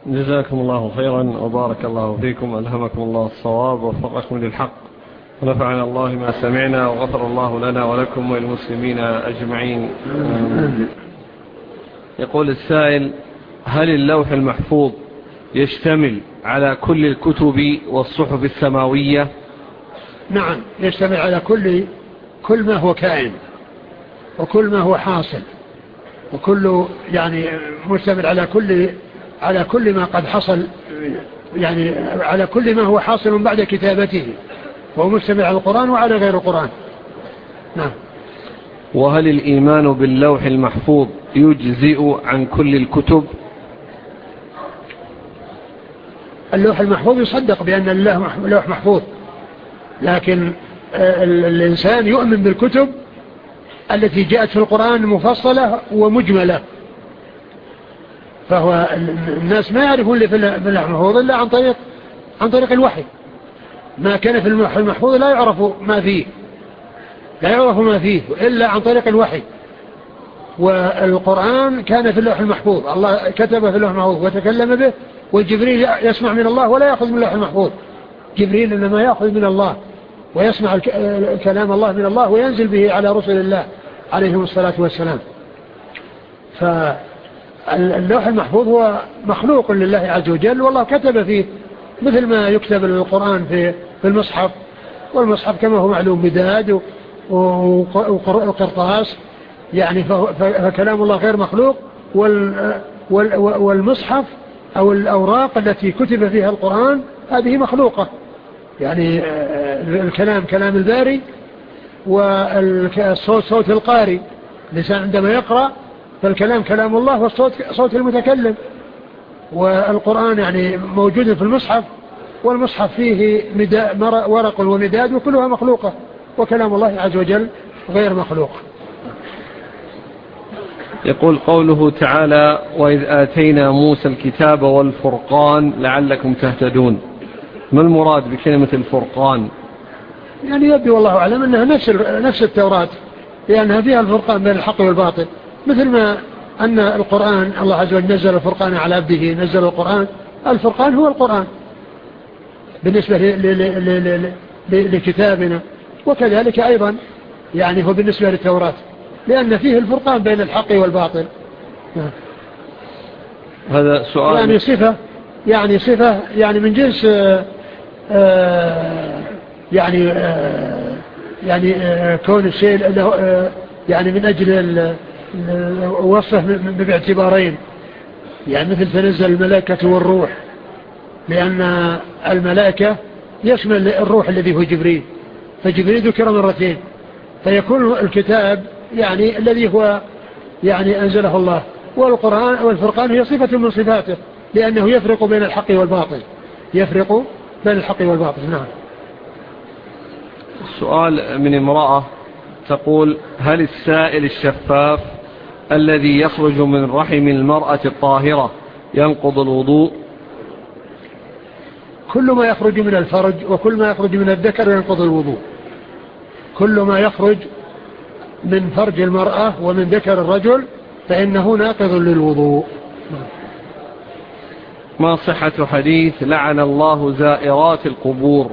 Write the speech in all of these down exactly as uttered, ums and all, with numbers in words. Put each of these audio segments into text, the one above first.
جزاكم الله خيرا وبارك الله فيكم، ألهمكم الله الصواب ووفقكم للحق، ونفعنا الله ما سمعنا، وغفر الله لنا ولكم وللمسلمين أجمعين. يقول السائل: هل اللوح المحفوظ يشتمل على كل الكتب والصحف السماوية؟ نعم، يشتمل على كل كل ما هو كائن وكل ما هو حاصل، وكل يعني مشتمل على كل على كل ما قد حصل، يعني على كل ما هو حاصل بعد كتابته، وهو مشتمل على القرآن وعلى غير القرآن. نعم. وهل الإيمان باللوح المحفوظ يجزئ عن كل الكتب؟ اللوح المحفوظ يصدق بأن اللوح محفوظ، لكن الإنسان يؤمن بالكتب التي جاءت في القرآن مفصلة ومجملة، فهو الناس ما يعرفون اللي في اللوح المحفوظ إلا عن طريق عن طريق الوحي. ما كان في اللوح المحفوظ لا يعرف ما فيه لا يعرف ما فيه إلا عن طريق الوحي. والقرآن كان في اللوح المحفوظ، الله كتبه في اللوح المحفوظ وتكلم به، والجبريل يسمع من الله ولا يأخذ من اللوح المحفوظ. جبريل إنما يأخذ من الله ويسمع كلام الله من الله وينزل به على رسل الله عليهم الصلاة والسلام. فاللوح المحفوظ هو مخلوق لله عز وجل، والله كتب فيه مثل ما يكتب القرآن في في المصحف، والمصحف كما هو معلوم مداد وقرطاس، يعني فكلام الله غير مخلوق. والمصحف أو الأوراق التي كتب فيها القرآن هذه مخلوقة، يعني الكلام كلام الباري، والصوت صوت القاري، الإنسان عندما يقرأ فالكلام كلام الله والصوت صوت المتكلم. والقرآن يعني موجود في المصحف، والمصحف فيه ورق ومداد وكلها مخلوقة، وكلام الله عز وجل غير مخلوق. يقول قوله تعالى: وإذ آتينا موسى الكتاب والفرقان لعلكم تهتدون، ما المراد بكلمة الفرقان؟ يعني يبدو والله أعلم أنها نفس نفس التوراة، لأنها فيها الفرقان بين الحق والباطل، مثل ما أن القرآن الله عز وجل نزل الفرقان على عبده، نزل القرآن، الفرقان هو القرآن بالنسبة لكتابنا، وكذلك أيضا يعني هو بالنسبة للتوراة، لأن فيه الفرقان بين الحق والباطل. هذا سؤال يعني صفة يعني صفة يعني من جنس آآ يعني آآ يعني آآ كون الشيء له يعني من أجل وصفه باعتبارين، يعني مثل تنزل الملائكة والروح، لأن الملائكة يشمل الروح الذي هو جبريل، فجبريل ذكر مرتين، فيكون الكتاب يعني الذي هو يعني أنزله الله، والقرآن والفرقان هي صفة من صفاته، لأنه يفرق بين الحق والباطل، يفرق بين الحق والباطل. نعم. السؤال من امرأة تقول: هل السائل الشفاف الذي يخرج من رحم المرأة الطاهرة ينقض الوضوء؟ كل ما يخرج من الفرج وكل ما يخرج من الذكر ينقض الوضوء، كل ما يخرج من فرج المرأة ومن ذكر الرجل فإنه ناقض للوضوء. ما صحة حديث لعن الله زائرات القبور؟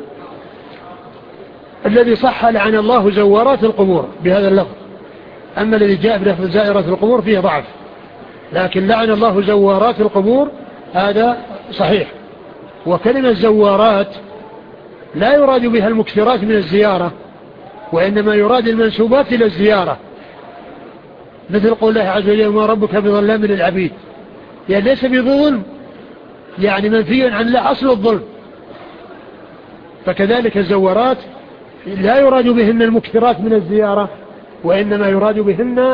الذي صح لعن الله زوارات القبور بهذا اللفظ، أما الذي جاء بلفظ زائرات القبور فيه ضعف، لكن لعن الله زوارات القبور هذا صحيح. وكلمة زوارات لا يراد بها المكثرات من الزيارة، وإنما يراد المنسوبات إلى الزيارة، مثل قول الله عز وجل: ما ربك بظلام للعبيد، يعني ليس بظلم، يعني منفي عن لا أصل الظلم. فكذلك الزوارات لا يراد بهن المكثرات من الزيارة، وإنما يراد بهن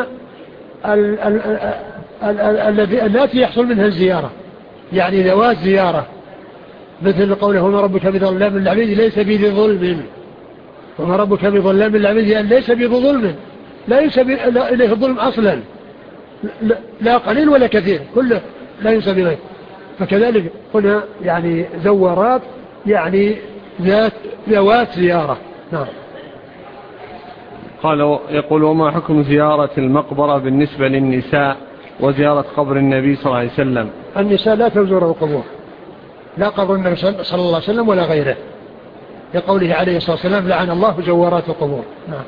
التي يحصل منها الزيارة، يعني ذوات زيارة، مثل قوله: وما ربك بظلام للعبيد ليس بذي ظلم، وما ربك بظلام للعبيد يعني ليس بذي ظلم، لا ينسب إليه الظلم أصلا، لا قليل ولا كثير، كله لا ينسب إليه. فكذلك هنا يعني زوارات يعني ذات ذوات زيارة. نعم. قال: يقول: وما حكم زيارة المقبرة بالنسبة للنساء وزيارة قبر النبي صلى الله عليه وسلم. النساء لا تزور القبور، لا قبر النبي صلى الله عليه وسلم ولا غيره، لقوله عليه الصلاة والسلام لعن الله زوارات القبور. نعم.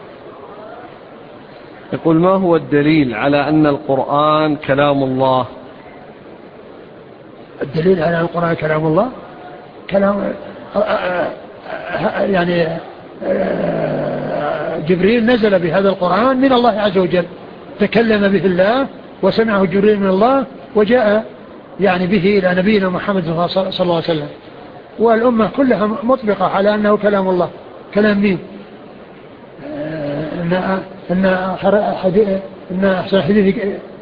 يقول ما هو الدليل على أن القرآن كلام الله؟ الدليل على أن القرآن كلام الله كلام يعني جبريل نزل بهذا القرآن من الله عز وجل، تكلم به الله وسمعه جبريل من الله وجاء يعني به إلى نبينا محمد صلى الله عليه وسلم، والأمة كلها مطبقة على أنه كلام الله. كلام مين؟ إن إن إن أحسن حديث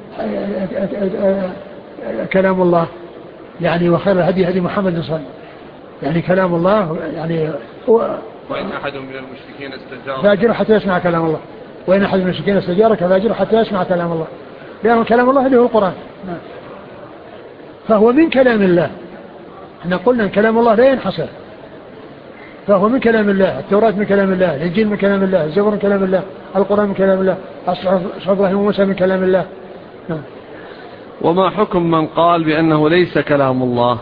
كلام الله يعني، وخير الهدي هدي محمد صلى الله عليه وسلم، يعني كلام الله يعني هو. وإن أحد من المشركين استجارك فاجر حتى يسمع كلام الله، وإن أحد من المشركين استجارك فاجر حتى يسمع كلام الله، لأن كلام الله اللي هو القرآن. فهو من كلام الله. احنا قلنا ان كلام الله لا ينحصر، فهو من كلام الله. التوراة من كلام الله، الإنجيل من كلام الله، الزبور من كلام الله، القرآن من كلام الله، أصحاب إبراهيم وموسى من كلام الله. نعم. وما حكم من قال بأنه ليس كلام الله؟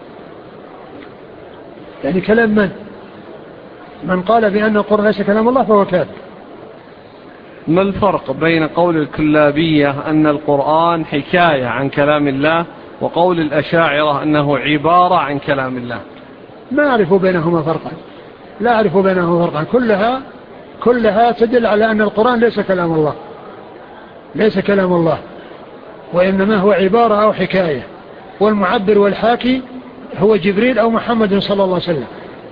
يعني كلام من؟ من قال بأن القرآن ليس كلام الله فهو كافر. ما الفرق بين قول الكلابية أن القرآن حكاية عن كلام الله وقول الأشاعرة أنه عبارة عن كلام الله؟ ما أعرف بينهما فرقا، لا أعرف بينهما فرقا، كلها كلها تدل على أن القرآن ليس كلام الله، ليس كلام الله، وإنما هو عبارة أو حكاية، والمعبر والحاكي هو جبريل أو محمد صلى الله عليه وسلم.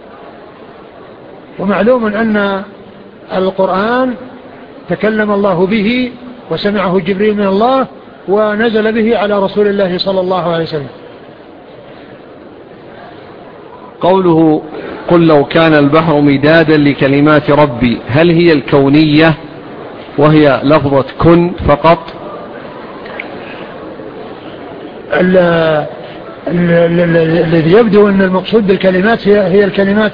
ومعلوم أن القرآن تكلم الله به وسمعه جبريل من الله ونزل به على رسول الله صلى الله عليه وسلم. قوله قل لو كان البحر مدادا لكلمات ربي، هل هي الكونية وهي لفظة كن فقط؟ الذي يبدو أن المقصود بالكلمات هي هي الكلمات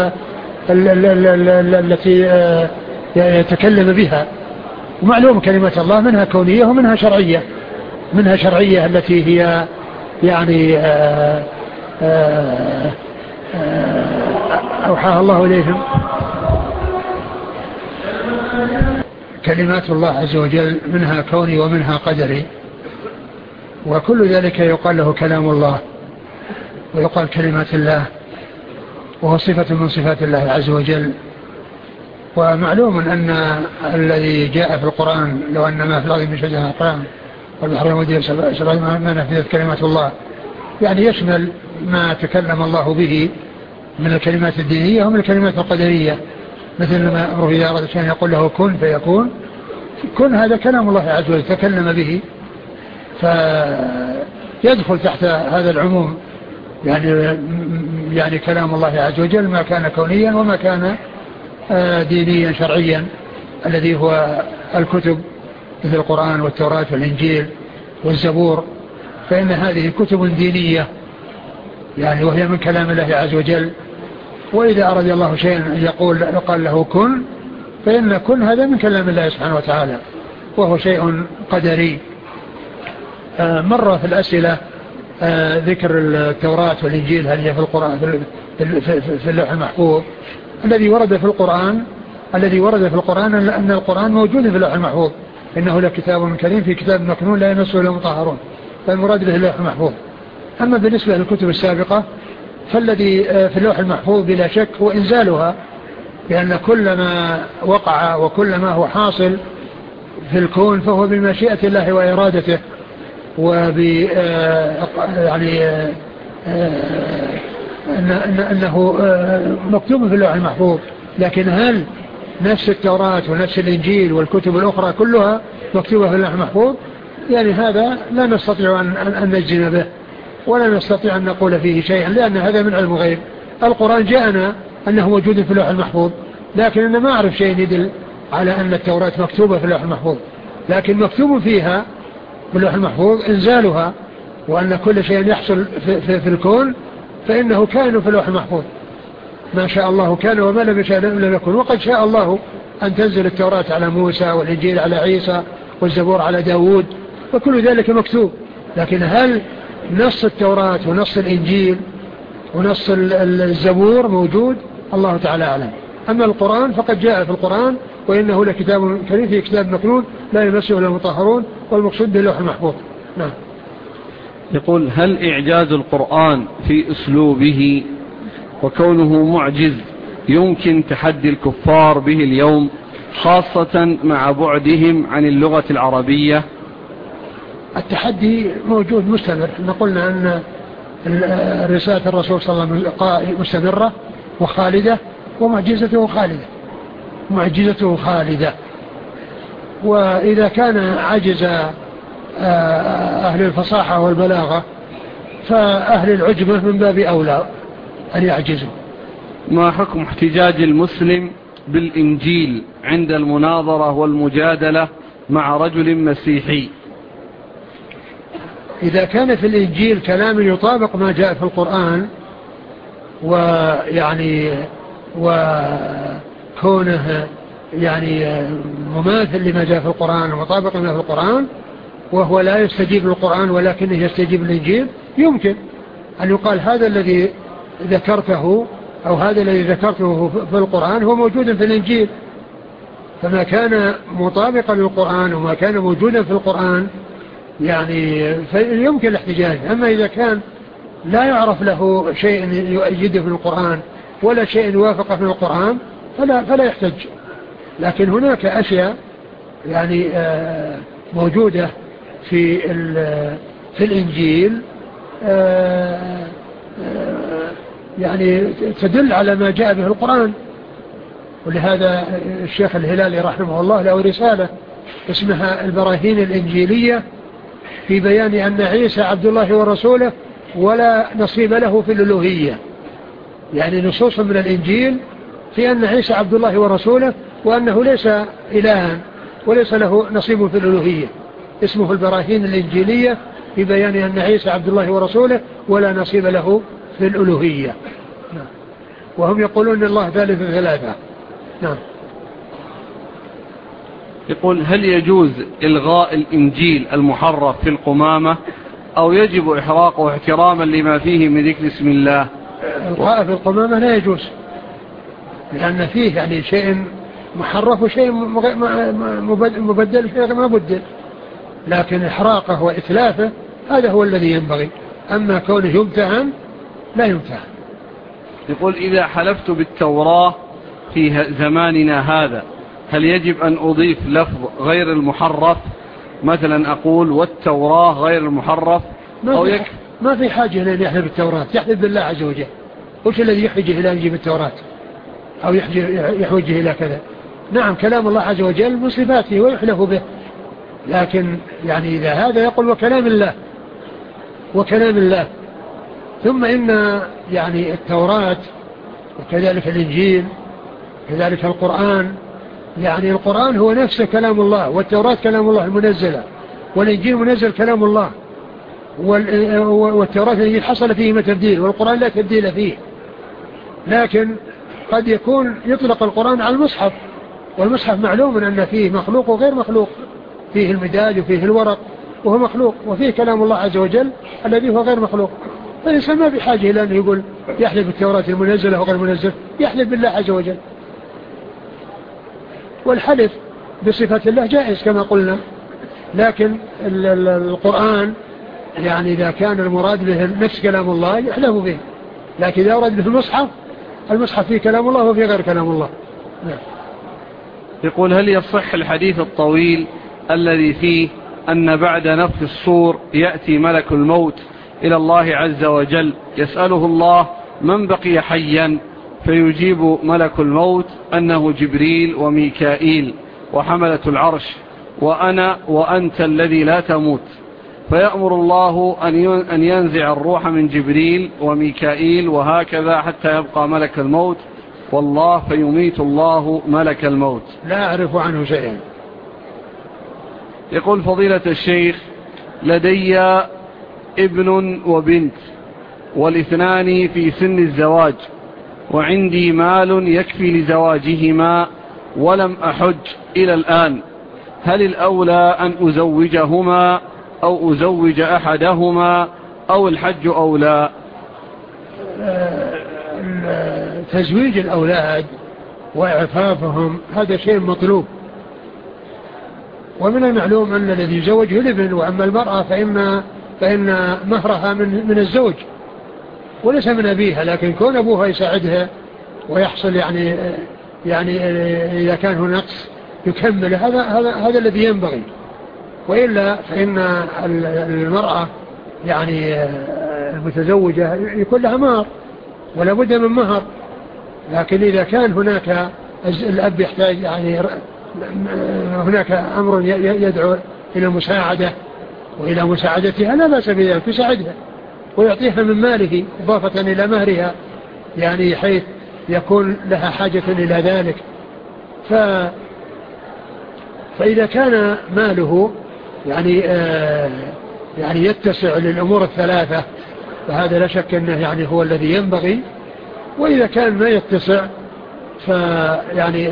التي يتكلم بها، ومعلوم كلمات الله منها كونية ومنها شرعية. منها شرعية التي هي يعني آآ آآ أوحاها الله إليهم. كلمات الله عز وجل منها كوني ومنها قدري، وكل ذلك يقال له كلام الله ويقال كلمات الله، وهو صفة من صفات الله عز وجل. ومعلوم أن الذي جاء في القرآن لو أن ما في الأرض من شجرة القرآن والبحر المدير سبعين ما نفذت كلمات الله، يعني يشمل ما تكلم الله به من الكلمات الدينية ومن الكلمات القدرية، مثل ما أمره إذا أراد شيئا يقول له كن فيكون. كن هذا كلام الله عز وجل تكلم به، فيدخل تحت هذا العموم يعني يعني كلام الله عز وجل ما كان كونيا وما كان دينيا شرعيا، الذي هو الكتب مثل القرآن والتوراة والإنجيل والزبور، فإن هذه كتب دينية يعني وهي من كلام الله عز وجل. وإذا أراد الله شيئا يقول قال له كن، فإن كن هذا من كلام الله سبحانه وتعالى وهو شيء قدري. مرة في الأسئلة ذكر التوراة والإنجيل هل هي في القرآن في اللوح المحفوظ. الذي ورد في القرآن الذي ورد في القرآن أن القرآن موجود في اللوح المحفوظ، إنه لكتاب كريم في كتاب مكنون لا يمسه إلا المطهرون، فالمراد به اللوح المحفوظ. أما بالنسبة للكتب السابقة فالذي في اللوح المحفوظ بلا شك هو إنزالها، لأن كل ما وقع وكل ما هو حاصل في الكون فهو بمشيئة الله وإرادته، وب يعني أنه مكتوب في اللوح المحفوظ. لكن هل نفس التوراة ونفس الإنجيل والكتب الأخرى كلها مكتوبة في اللوح المحفوظ؟ يعني هذا لا نستطيع أن نجزم به ولا نستطيع أن نقول فيه شيئا، لأن هذا من علم الغيب. القرآن جاءنا أنه موجود في اللوح المحفوظ، لكن أنا ما أعرف شيء يدل على أن التوراة مكتوبة في اللوح المحفوظ، لكن مكتوب فيها في اللوح المحفوظ إنزالها، وأن كل شيء يحصل في, في, في الكون فإنه كان في اللوح المحفوظ. ما شاء الله كان وما لم يشاء لم يكن. وقد شاء الله أن تنزل التوراة على موسى والإنجيل على عيسى والزبور على داود، فكل ذلك مكتوب. لكن هل نص التوراة ونص الإنجيل ونص الزبور موجود؟ الله تعالى أعلم. أما القرآن فقد جاء في القرآن وإنه لكتاب كريم في كتاب مكنون لا يمسه إلا المطهرون والمقصود باللوح المحفوظ. نعم. يقول هل إعجاز القرآن في أسلوبه وكونه معجز يمكن تحدي الكفار به اليوم خاصة مع بعدهم عن اللغة العربية؟ التحدي موجود مستمر. قلنا أن رسالة الرسول صلى الله عليه وسلم مستمرة وخالدة ومعجزته خالدة معجزته خالدة. وإذا كان عجز أهل الفصاحة والبلاغة فأهل العجمة من باب أولى أن يعجزوا. ما حكم احتجاج المسلم بالإنجيل عند المناظرة والمجادلة مع رجل مسيحي؟ إذا كان في الإنجيل كلام يطابق ما جاء في القرآن ويعني وكونه يعني مماثل لما جاء في القرآن ومطابق لما في القرآن وهو لا يستجيب للقرآن ولكنه يستجيب للإنجيل يمكن أن يقال هذا الذي ذكرته أو هذا الذي ذكرته في القرآن هو موجود في الإنجيل. فما كان مطابقا للقرآن وما كان موجودا في القرآن يعني يمكن الاحتجاج. أما إذا كان لا يعرف له شيء يؤيده في القرآن ولا شيء يوافقه في القرآن فلا, فلا يحتج. لكن هناك أشياء يعني موجودة في في الإنجيل يعني تدل على ما جاء به القرآن. ولهذا الشيخ الهلالي رحمه الله له رسالة اسمها البراهين الإنجيلية في بيان أن عيسى عبد الله ورسوله ولا نصيب له في الألوهية. يعني نصوص من الإنجيل في أن عيسى عبد الله ورسوله وأنه ليس إلها وليس له نصيب في الألوهية. اسمه البراهين الإنجيلية في بيان أن عيسى عبد الله ورسوله ولا نصيب له في الألوهية. نعم. وهم يقولون أن الله ثالث ثلاثة. نعم. يقول هل يجوز إلغاء الإنجيل المحرف في القمامة أو يجب إحراقه احتراما لما فيه من ذكر اسم الله؟ إلغاء في القمامة لا يجوز لأن فيه يعني شيء محرف وشيء مبدل شيء ما بدل. لكن إحراقه وإتلافه هذا هو الذي ينبغي. أما كونه يمتهن لا يمتهن. يقول إذا حلفت بالتوراة في زماننا هذا هل يجب أن أضيف لفظ غير المحرف مثلا أقول والتوراة غير المحرف أو يكفي؟ ما في حاجة إلى أن يحلف بالتوراة. يحلف بالله عز وجل. وش الذي يحوجه إلى أن يجيب التوراة أو يحوجه إلى كذا؟ نعم كلام الله عز وجل من صفاته ويحلف به. لكن يعني إذا هذا يقول وكلام الله وكلام الله. ثم إن يعني التوراة وكذلك الإنجيل كذلك القرآن يعني القرآن هو نفسه كلام الله والتوراة كلام الله المنزلة والإنجيل منزل كلام الله والتوراة الإنجيل حصل فيهما تبديل والقرآن لا تبديل فيه. لكن قد يكون يطلق القرآن على المصحف والمصحف معلوم أن فيه مخلوق وغير مخلوق. فيه المداد وفيه الورق وهو مخلوق وفيه كلام الله عز وجل الذي هو غير مخلوق. فالإنسان ما بحاجة إلى أن يقول يحلف بالتوراة المنزلة وغير المنزل. يحلف بالله عز وجل. والحلف بصفة الله جائز كما قلنا. لكن القرآن يعني إذا كان المراد به نفس كلام الله يحلف به. لكن إذا أراد به المصحف المصحف فيه كلام الله وفيه غير كلام الله. نعم. يقول هل يصح الحديث الطويل الذي فيه أن بعد نفخ الصور يأتي ملك الموت إلى الله عز وجل يسأله الله من بقي حيا فيجيب ملك الموت أنه جبريل وميكائيل وحملة العرش وأنا وأنت الذي لا تموت فيأمر الله أن ينزع الروح من جبريل وميكائيل وهكذا حتى يبقى ملك الموت والله فيميت الله ملك الموت؟ لا أعرف عنه شيئا. يقول فضيلة الشيخ لدي ابن وبنت والاثنان في سن الزواج وعندي مال يكفي لزواجهما ولم أحج إلى الآن هل الأولى أن أزوجهما أو أزوج أحدهما أو الحج أو لا؟ تزويج الأولاد وإعفافهم هذا شيء مطلوب، ومن المعلوم أن الذي يزوج الابن، وأما المرأة فإن, فإن مهرها من, من الزوج وليس من أبيها، لكن كون أبوها يساعدها ويحصل يعني يعني إذا كان هناك نقص يكمل، هذا هذا هذا الذي ينبغي. وإلا فإن المرأة يعني المتزوجة يكون لها مهر ولا بد من مهر، لكن إذا كان هناك الأب يحتاج يعني هناك أمر يدعو إلى مساعدة وإلى مساعدتها لا بأس بذلك، يساعدها ويعطيها من ماله إضافة إلى مهرها، يعني حيث يكون لها حاجة إلى ذلك. ف فإذا كان ماله يعني آه يعني يتسع للأمور الثلاثة فهذا لا شك أنه يعني هو الذي ينبغي. وإذا كان ما يتسع فيعني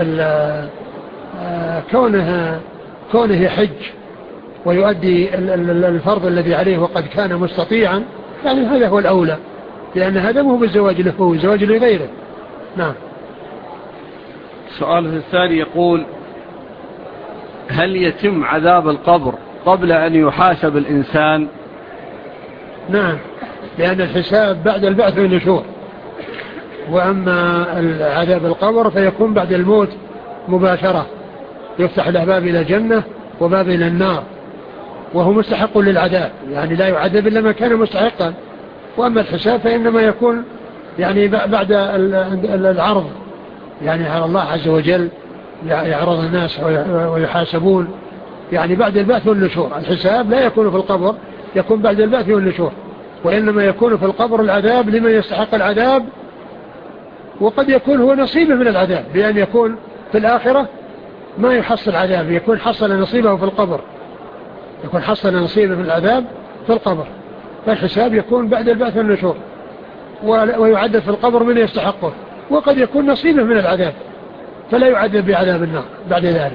كونه كونه حج ويؤدي الفرض الذي عليه وقد كان مستطيعا، يعني هذا هو الأولى، لأن هذا مو بالزواج له، هو الزواج لغيره. نعم. السؤال الثاني يقول: هل يتم عذاب القبر قبل أن يحاسب الإنسان؟ نعم، لأن الحساب بعد البعث والنشور، وأما عذاب القبر فيكون بعد الموت مباشرة، يفتح له باب إلى الجنة وباب إلى النار، وهو مستحق للعذاب، يعني لا يعذب إلا ما كان مستحقا. وأما الحساب فإنما يكون يعني بعد العرض، يعني على الله عز وجل يعرض الناس ويحاسبون، يعني بعد البعث والنشور. الحساب لا يكون في القبر، يكون بعد البعث والنشور، وإنما يكون في القبر العذاب لمن يستحق العذاب، وقد يكون هو نصيبه من العذاب، بأن يكون في الآخرة ما يحصل عذاب، يكون حصل نصيبه في القبر، يكون حصل نصيبه من العذاب في القبر. فالحساب يكون بعد البعث والنشور، ويعذب في القبر من يستحقه، وقد يكون نصيبه من العذاب فلا يعذب بعذاب النار بعد ذلك.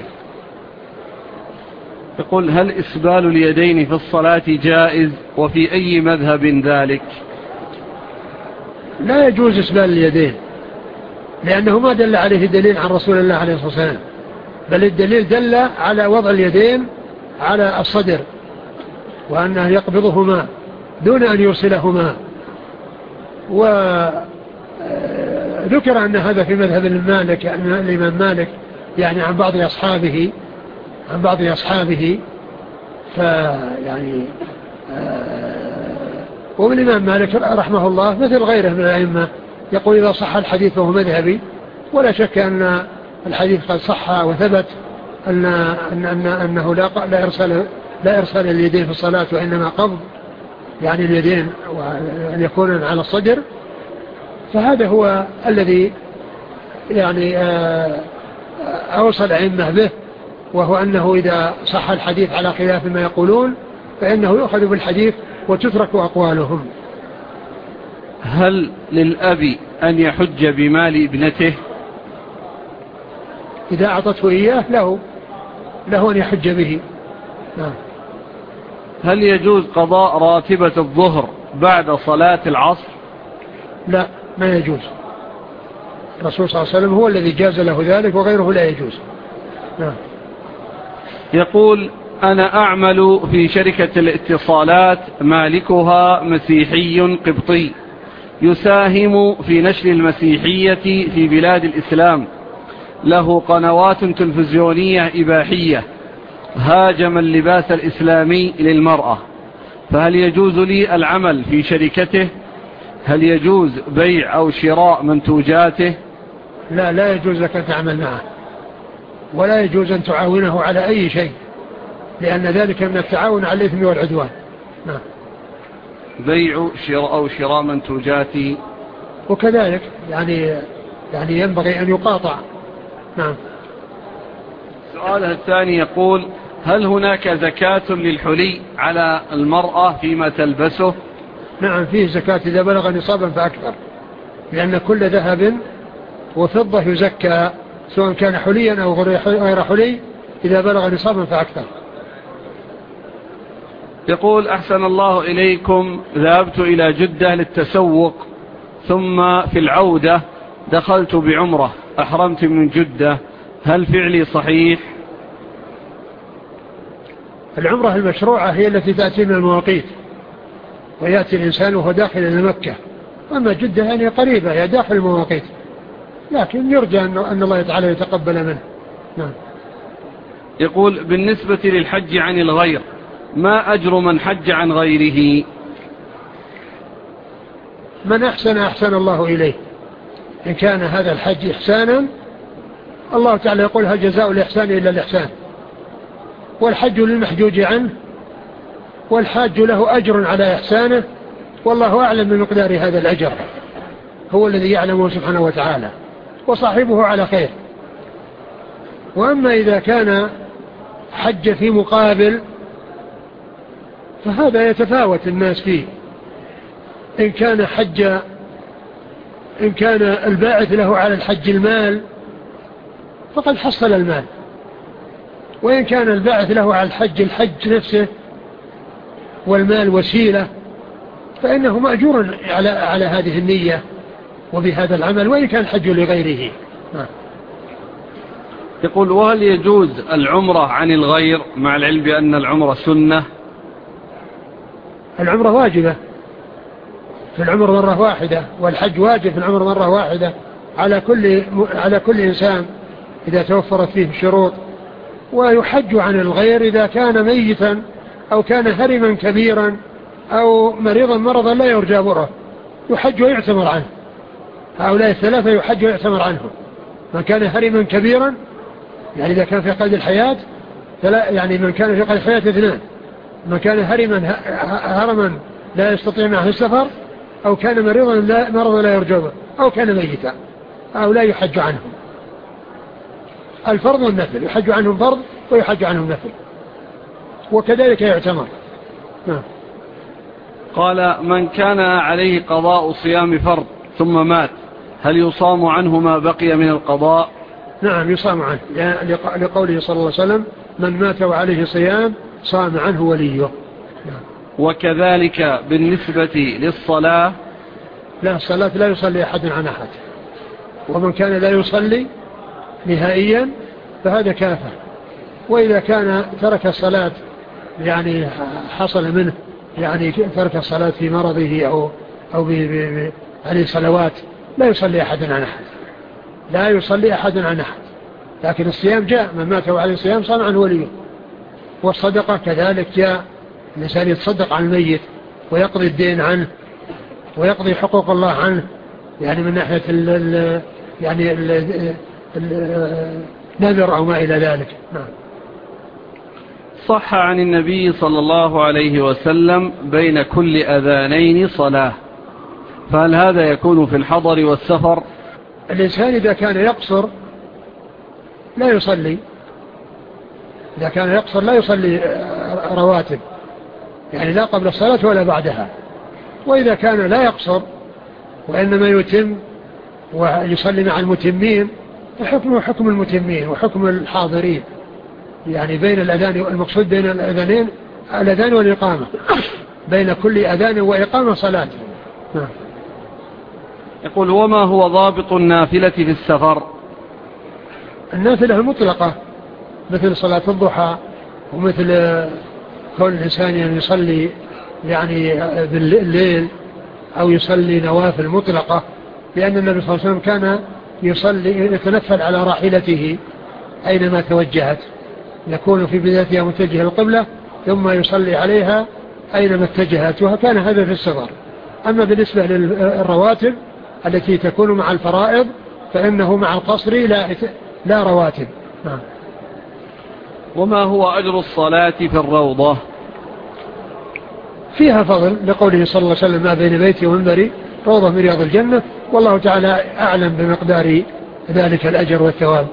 يقول: هل إسبال اليدين في الصلاة جائز، وفي أي مذهب ذلك؟ لا يجوز إسبال اليدين، لأنه ما دل عليه دليل عن رسول الله عليه الصلاة والسلام، بل الدليل دل على وضع اليدين على الصدر، وأنه يقبضهما دون أن يرسلهما. وذكر أن هذا في مذهب المالك، أن الإمام مالك يعني عن بعض أصحابه عن بعض أصحابه فيعني ومن الإمام مالك رحمه الله مثل غيره من الأئمة يقول: إذا صح الحديث فهو مذهبي. ولا شك أن الحديث قد صح وثبت أن أن أن أنه لا لا إرسال لا إرسال اليدين في الصلاة، وإنما قبض يعني اليدين وأن يكون على الصدر. فهذا هو الذي يعني أوصل الأئمة به، وهو أنه إذا صح الحديث على خلاف ما يقولون فإنه يؤخذ بالحديث وتترك أقوالهم. هل للأب أن يحج بمال ابنته؟ إذا أعطته إياه له له أن يحج به. نعم. هل يجوز قضاء راتبة الظهر بعد صلاة العصر؟ لا، ما يجوز. الرسول صلى الله عليه وسلم هو الذي جاز له ذلك، وغيره لا يجوز. نعم. يقول: أنا أعمل في شركة الاتصالات، مالكها مسيحي قبطي يساهم في نشر المسيحية في بلاد الإسلام، له قنوات تلفزيونية إباحية، هاجم اللباس الإسلامي للمرأة، فهل يجوز لي العمل في شركته؟ هل يجوز بيع أو شراء منتوجاته؟ لا، لا يجوز لك أن تعمل معه، ولا يجوز أن تعاونه على أي شيء، لأن ذلك من التعاون على الإثم والعدوان. نعم. بيع شراء أو شراء منتوجاتي وكذلك يعني يعني ينبغي أن يقاطع. نعم. سؤاله الثاني يقول: هل هناك زكاة للحلي على المرأة فيما تلبسه؟ نعم، فيه زكاة إذا بلغ نصابا فأكثر، لأن كل ذهب وفضة يزكى سواء كان حليا أو غير حلي إذا بلغ نصابا فأكثر. يقول أحسن الله إليكم، ذهبت إلى جدة للتسوق ثم في العودة دخلت بعمرة، أحرمت من جدة، هل فعلي صحيح؟ العمرة المشروعة هي التي تأتي من المواقيت، ويأتي الإنسان وهو داخل إلى مكة. أما جدة يعني قريبة، هي داخل المواقيت، لكن يرجى أن الله تعالى يتقبل منه. نعم. يقول بالنسبة للحج عن الغير، ما أجر من حج عن غيره؟ من أحسن أحسن الله إليه. إن كان هذا الحج إحسانا، الله تعالى يقول هل جزاء الإحسان إلا الإحسان، والحج للمحجوج عنه، والحاج له أجر على إحسانه، والله أعلم بمقدار هذا الأجر، هو الذي يعلمه سبحانه وتعالى، وصاحبه على خير. وأما إذا كان حج في مقابل فهذا يتفاوت الناس فيه. إن كان حج إن كان الباعث له على الحج المال فقد حصل المال، وإن كان الباعث له على الحج الحج نفسه والمال وسيلة فإنه مأجور على على هذه النية وبهذا العمل، وإن كان الحج لغيره. يقول وهل يجوز العمرة عن الغير مع العلم بأن العمرة سنة؟ العمرة واجبة في العمر مرة واحدة، والحج واجب في العمر مرة واحدة على كل على كل إنسان إذا توفرت فيه الشروط. ويحج عن الغير إذا كان ميتا أو كان هرما كبيرا أو مريضا مرضا لا يرجى بره، يحج ويعتمر عنه. هؤلاء الثلاثة يحج ويعتمر عنهم. من كان هرما كبيرا يعني إذا كان في قيد الحياة، يعني من كان في قيد الحياة اثنان، من كان هرما هرما لا يستطيع معه السفر، أو كان مريضا لا مرضا لا يرجى بره، أو كان ميتا، هؤلاء يحج عنهم. الفرض والنفل يحج عنهم فرض ويحج عنهم نفل، وكذلك يعتمر. نعم. قال من كان عليه قضاء صيام فرض ثم مات، هل يصام عنه ما بقي من القضاء؟ نعم يصام عنه، لقوله صلى الله عليه وسلم من مات وعليه صيام صام عنه وليه. نعم. وكذلك بالنسبة للصلاة؟ لا، الصلاة لا يصلي أحد عن أحد، ومن كان لا يصلي نهائيا فهذا كافر. وإذا كان ترك الصلاة يعني حصل منه يعني ترك الصلاة في مرضه أو أو عليه صلوات، لا يصلي أحد عن أحد، لا يصلي أحد عن أحد. لكن الصيام جاء، من مات وعليه صيام صام عنه وليه. والصدقة كذلك جاء، الإنسان يتصدق عن الميت ويقضي الدين عنه ويقضي حقوق الله عنه، يعني من ناحية ال ال يعني النذر أو ما إلى ذلك. نعم. صح عن النبي صلى الله عليه وسلم بين كل أذانين صلاة، فهل هذا يكون في الحضر والسفر؟ الإنسان إذا كان يقصر لا يصلي، إذا كان يقصر لا يصلي رواتب، يعني لا قبل الصلاة ولا بعدها. وإذا كان لا يقصر وإنما يتم ويصلي مع المتمين فحكمه حكم المتمين وحكم الحاضرين، يعني بين الأذان، المقصود بين الأذانين الأذان والإقامة، بين كل أذان وإقامة صلاة. نعم. يقول وما هو ضابط النافلة في السفر؟ النافلة المطلقة مثل صلاة الضحى، ومثل كل إنسان يصلي يعني بالليل أو يصلي نوافل مطلقة، لأن النبي صلى الله عليه وسلم كان يصلي يتنفل على راحلته أينما توجهت، يكون في بدايتها متجه القبلة ثم يصلي عليها أينما اتجهت، وكان هذا في السفر. أما بالنسبة للرواتب التي تكون مع الفرائض فإنه مع القصر لا, لا رواتب. نعم. وما هو أجر الصلاة في الروضة؟ فيها فضل لقوله صلى الله عليه وسلم ما بين بيتي ومنبري روضة من رياض الجنة، والله تعالى أعلم بمقدار ذلك الأجر والثواب.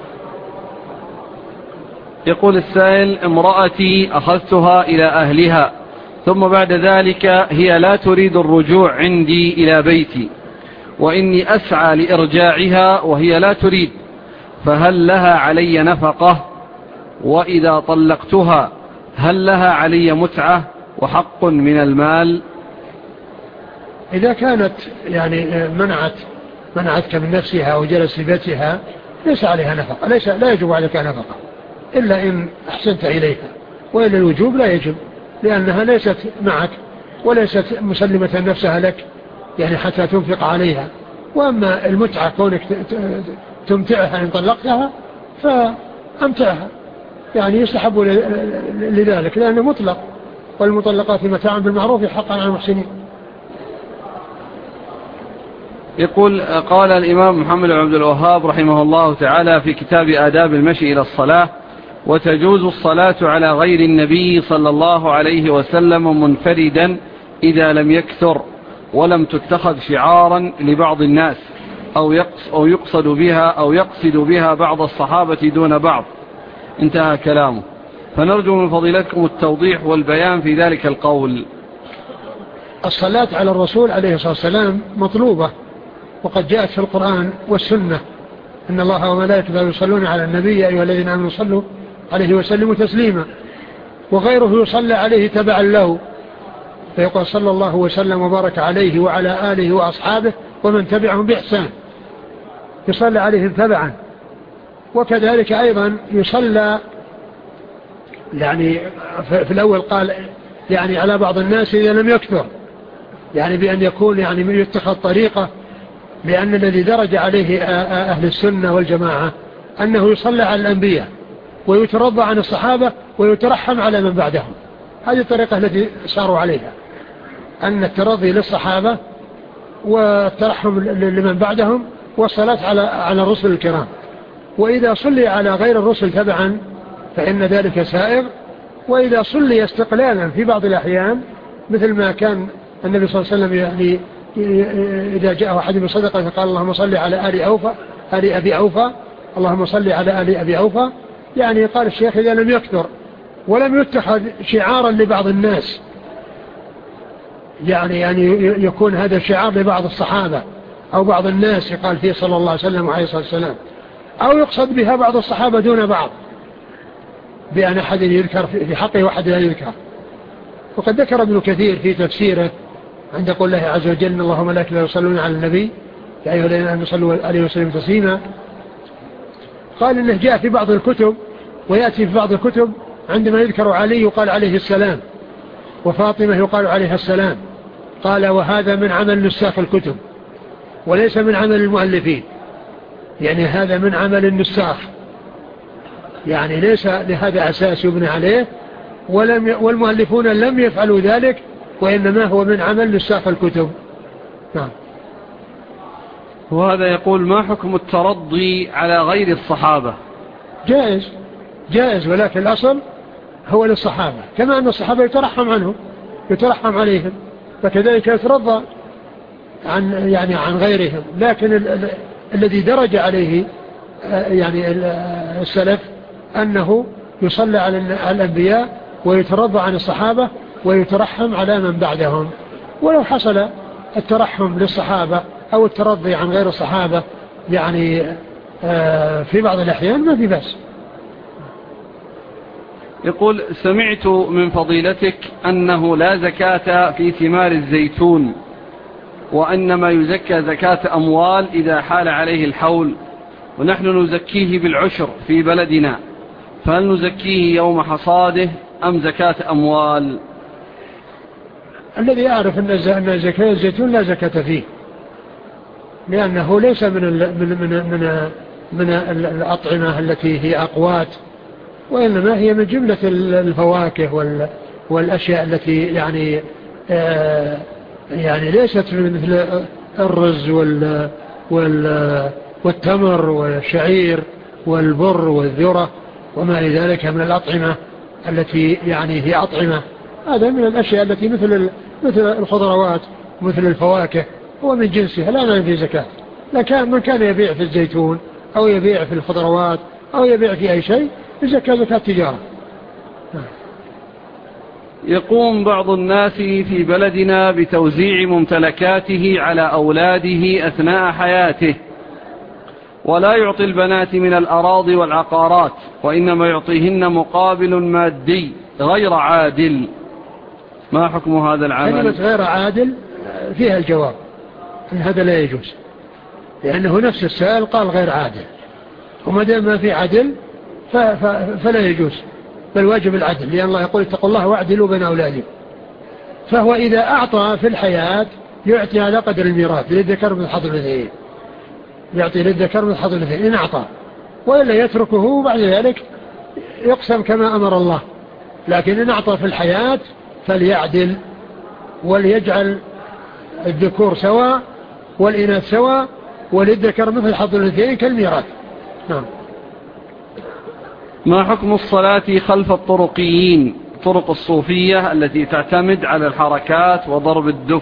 يقول السائل امرأتي أخذتها إلى أهلها ثم بعد ذلك هي لا تريد الرجوع عندي إلى بيتي، وإني أسعى لإرجاعها وهي لا تريد، فهل لها علي نفقة؟ وإذا طلقتها هل لها علي متعة؟ وحق من المال؟ إذا كانت يعني منعت منعتك من نفسها وجلس في بيتها ليس عليها نفقة، ليس لا يجب عليك نفقة إلا إن أحسنت إليها، وإلا الوجوب لا يجب لأنها ليست معك وليست مسلمة نفسها لك يعني حتى تنفق عليها. وأما المتعة كونك تمتعها إن طلقتها فأمتعها، يعني يستحب لذلك لأنه مطلق، والمطلقات متاعا بالمعروف حقا على المحسنين. يقول قال الإمام محمد عبد الوهاب رحمه الله تعالى في كتاب آداب المشي إلى الصلاة: وتجوز الصلاة على غير النبي صلى الله عليه وسلم منفردا إذا لم يكثر ولم تتخذ شعارا لبعض الناس أو يقصد بها أو يقصد بها بعض الصحابة دون بعض. انتهى كلامه. فنرجو من فضيلتكم التوضيح والبيان في ذلك القول. الصلاة على الرسول عليه الصلاة والسلام مطلوبة، وقد جاءت في القرآن والسنة: إن الله وملائكته يصلون على النبي يا أيها الذين آمنوا صلوا عليه وسلموا تسليما. وغيره يصلى عليه تبعا له، فيقول صلى الله وسلم وبارك عليه وعلى آله وأصحابه ومن تبعهم بإحسان، يصلى عليهم تبعا. وكذلك أيضا يصلى يعني في الأول قال يعني على بعض الناس إذا لم يكثر، يعني بأن يكون يعني يتخذ طريقة، لأن الذي درج عليه أهل السنة والجماعة أنه يصلى على الأنبياء ويترضى عن الصحابة ويترحم على من بعدهم. هذه الطريقة التي ساروا عليها، أن الترضي للصحابة والترحم لمن بعدهم والصلاة على على الرسل الكرام. وإذا صلي على غير الرسل تبعا فإن ذلك سائغ، وإذا صلي استقلالا في بعض الأحيان مثل ما كان النبي صلى الله عليه وسلم يعني إذا جاء أحد بصدقة فقال اللهم صل على آل أوفى آل أبي أوفى اللهم صل على آل أبي أوفى، يعني قال الشيخ إذا لم يكثر ولم يتخذ شعارا لبعض الناس، يعني يعني يكون هذا شعار لبعض الصحابة أو بعض الناس يقال فيه صلى الله عليه وسلم وعليه الصلاة والسلام، أو يقصد بها بعض الصحابة دون بعض بأن أحد يذكر في حقه وأحد لا يذكر. وقد ذكر ابن كثير في تفسيره عند قول الله عز وجل إن الله وملائكته يصلون على النبي يا أيها الذين آمنوا صلوا عليه وسلموا تسليما، قال إنه جاء في بعض الكتب ويأتي في بعض الكتب عندما يذكر علي يقال عليه السلام وفاطمة يقال عليها السلام. قال وهذا من عمل نساخ الكتب وليس من عمل المؤلفين، يعني هذا من عمل النساخ، يعني ليس لهذا أساس يبنى عليه، ولم ي... والمؤلفون لم يفعلوا ذلك، وإنما هو من عمل نساخ الكتب. نعم. وهذا يقول ما حكم الترضي على غير الصحابة؟ جائز جائز، ولكن الأصل هو للصحابة، كما أن الصحابة يترحم عنهم يترحم عليهم، فكذلك يترضى عن يعني عن غيرهم. لكن ال... ال... الذي درج عليه يعني السلف أنه يصلى على الأنبياء ويترضى عن الصحابة ويترحم على من بعدهم. ولو حصل الترحم للصحابة أو الترضي عن غير الصحابة يعني في بعض الأحيان ما في بأس. يقول سمعت من فضيلتك أنه لا زكاة في ثمار الزيتون، وأنما يزكى زكاة أموال إذا حال عليه الحول، ونحن نزكيه بالعشر في بلدنا، فهل نزكيه يوم حصاده أم زكاة أموال؟ الذي يعرف أن زكاة الزيتون لا زكاة فيه، لأنه ليس من من من من, من الأطعمة التي هي أقوات، وإنما هي من جملة الفواكه والأشياء التي يعني آه يعني ليست مثل الرز وال وال والتمر والشعير والبر والذرة وما إلى ذلك من الأطعمة التي يعني هي أطعمة. هذا من الأشياء التي مثل مثل الخضروات مثل الفواكه هو من جنسها لا ما في زكاة. لكن من كان يبيع في الزيتون أو يبيع في الخضروات أو يبيع في أي شيء زكاة زكاة تجارة. يقوم بعض الناس في بلدنا بتوزيع ممتلكاته على أولاده أثناء حياته، ولا يعطي البنات من الأراضي والعقارات، وإنما يعطيهن مقابل مادي غير عادل، ما حكم هذا العمل؟ كلمة غير عادل فيها الجواب إن هذا لا يجوز، لأنه نفس السائل قال غير عادل، وما دام ما في عدل فلا يجوز، بل واجب العدل، لأن الله يقول اتقوا الله واعدلوا بين أولادكم. فهو إذا أعطى في الحياة يعطي على قدر الميراث، للذكر مثل حظ الأنثيين، يعطي للذكر مثل حظ الأنثيين إن أعطى، وإلا يتركه بعد ذلك يقسم كما أمر الله. لكن إن أعطى في الحياة فليعدل، وليجعل الذكور سواء والإناث سواء، وللذكر مثل حظ الأنثيين كالميراث. نعم. ما حكم الصلاة خلف الطرقيين، طرق الصوفية التي تعتمد على الحركات وضرب الدف؟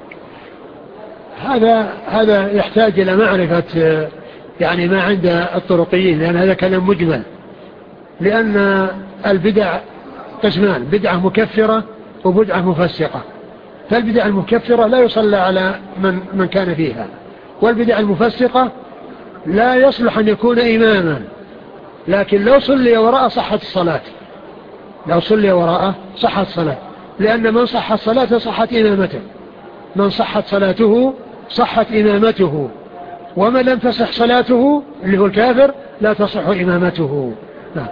هذا هذا يحتاج إلى معرفة يعني ما عند الطرقيين، لأن هذا كلام مجمل، لأن البدع قسمان، بدعة مكفرة وبدعة مفسقة. فالبدع المكفرة لا يصلى على من, من كان فيها، والبدع المفسقة لا يصلح أن يكون إماما، لكن لو صلي وراء صحت الصلاة، لو صلي وراء صحت الصلاة، لأن من صحت صلاته صحت إمامته، من صحت صلاته صحت إمامته، ومن لم تصح صلاته اللي هو الكافر لا تصح إمامته. نعم.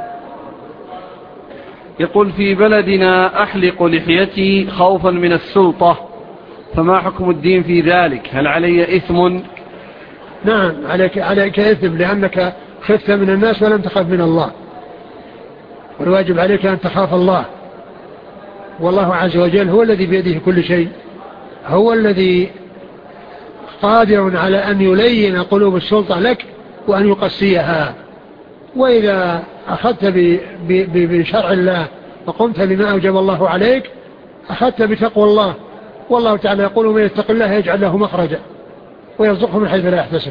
يقول في بلدنا أحلق لحيتي خوفا من السلطة، فما حكم الدين في ذلك؟ هل علي إثم؟ نعم عليك, عليك إثم، لأنك خفت من الناس ولم تخاف من الله، والواجب عليك أن تخاف الله، والله عز وجل هو الذي بيده كل شيء، هو الذي قادر على أن يلين قلوب السلطة لك وأن يقسيها. وإذا أخذت بشرع الله وقمت بما أوجب الله عليك أخذت بتقوى الله، والله تعالى يقول من يتق الله يجعل له مخرجا ويرزقه من حيث لا يحتسب.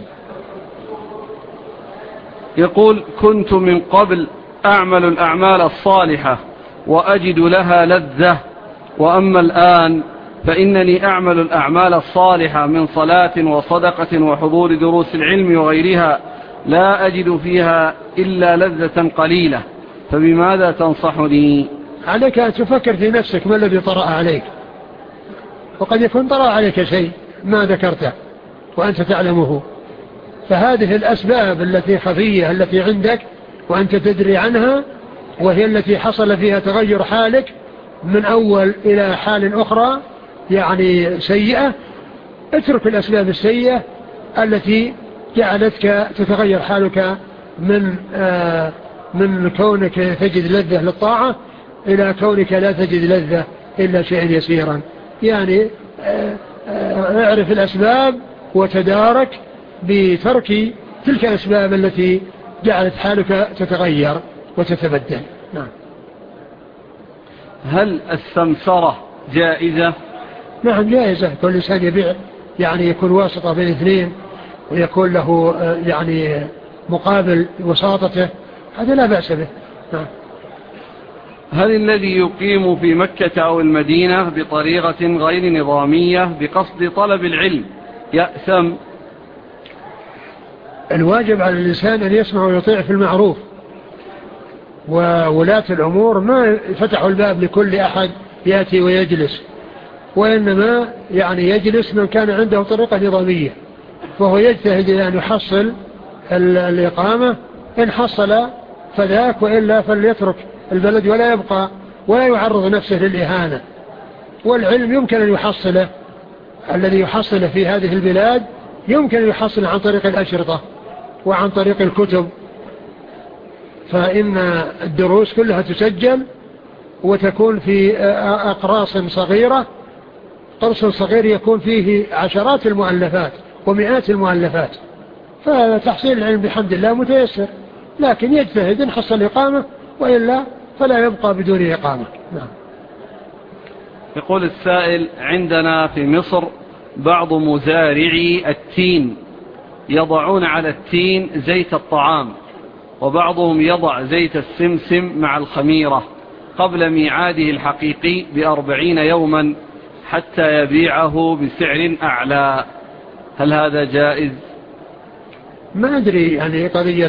يقول كنت من قبل أعمل الأعمال الصالحة وأجد لها لذة، وأما الآن فإنني أعمل الأعمال الصالحة من صلاة وصدقة وحضور دروس العلم وغيرها لا أجد فيها إلا لذة قليلة، فبماذا تنصحني؟ عليك أن تفكر في نفسك ما الذي طرأ عليك، وقد يكون طرأ عليك شيء ما ذكرته وأنت تعلمه، فهذه الأسباب التي خفية التي عندك وأنت تدري عنها، وهي التي حصل فيها تغير حالك من أول إلى حال أخرى يعني سيئة، اترك الأسباب السيئة التي جعلتك تتغير حالك من آه من كونك تجد لذة للطاعة إلى كونك لا تجد لذة إلا شيء يسيرا. يعني آه آه اعرف الأسباب وتدارك بترك تلك الأسباب التي جعلت حالك تتغير وتتبدل. نعم. هل السمسرة جائزة؟ نعم جائزة، كل إنسان يبيع يعني يكون واسطة بين اثنين ويكون له يعني مقابل وساطته، هذا لا بأس به. نعم. هل الذي يقيم في مكة أو المدينة بطريقة غير نظامية بقصد طلب العلم يأثم؟ الواجب على الإنسان أن يسمع ويطيع في المعروف، وولاة الأمور ما فتحوا الباب لكل أحد يأتي ويجلس، وإنما يعني يجلس من كان عنده طريقة نظامية، فهو يجتهد أن يحصل الإقامة، إن حصل فذاك، وإلا فليترك البلد ولا يبقى ولا يعرض نفسه للإهانة. والعلم يمكن أن يحصله، الذي يحصله في هذه البلاد يمكن أن يحصله عن طريق الأشرطة وعن طريق الكتب، فإن الدروس كلها تسجل وتكون في أقراص صغيرة، قرص صغير يكون فيه عشرات المؤلفات ومئات المؤلفات، فتحصيل العلم بحمد الله متيسر، لكن يجتهد إن حصل إقامة، وإلا فلا يبقى بدون إقامة. نعم. يقول السائل عندنا في مصر بعض مزارعي التين يضعون على التين زيت الطعام، وبعضهم يضع زيت السمسم مع الخميرة قبل ميعاده الحقيقي بأربعين يوما حتى يبيعه بسعر أعلى، هل هذا جائز؟ ما أدري يعني قضية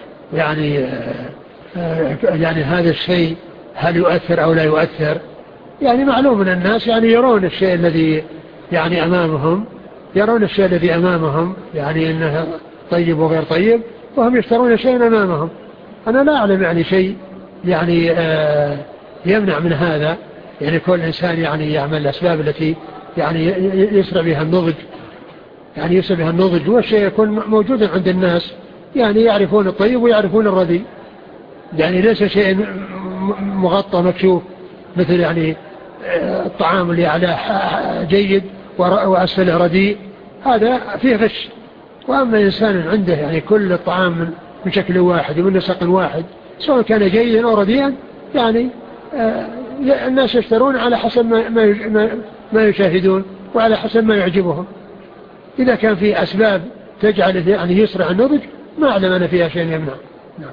يعني يعني هذا الشيء هل يؤثر أو لا يؤثر، يعني معلوم من الناس يعني يرون الشيء الذي يعني أمامهم يرون الشيء الذي أمامهم يعني أنه طيب وغير طيب، وهم يشترون شيئا أمامهم. أنا لا أعلم يعني شيء يعني آه يمنع من هذا، يعني كل إنسان يعني يعمل الأسباب التي يعني يسرع بها النضج، يعني يسرع بها النضج، والشيء يكون موجودا عند الناس، يعني يعرفون الطيب ويعرفون الرديء، يعني ليس شيء مغطى مكشوف مثل يعني الطعام اللي على جيد وأسفله رديء، هذا فيه غش. وأما إنسان عنده يعني كل الطعام من شكل واحد ومن نسق واحد سواء كان جيدا أو رديئا، يعني الناس يشترون على حسب ما ما يشاهدون وعلى حسب ما يعجبهم. إذا كان في أسباب تجعل يعني يسرع النضج ما أعلم أنا فيها شيء يمنع. نعم.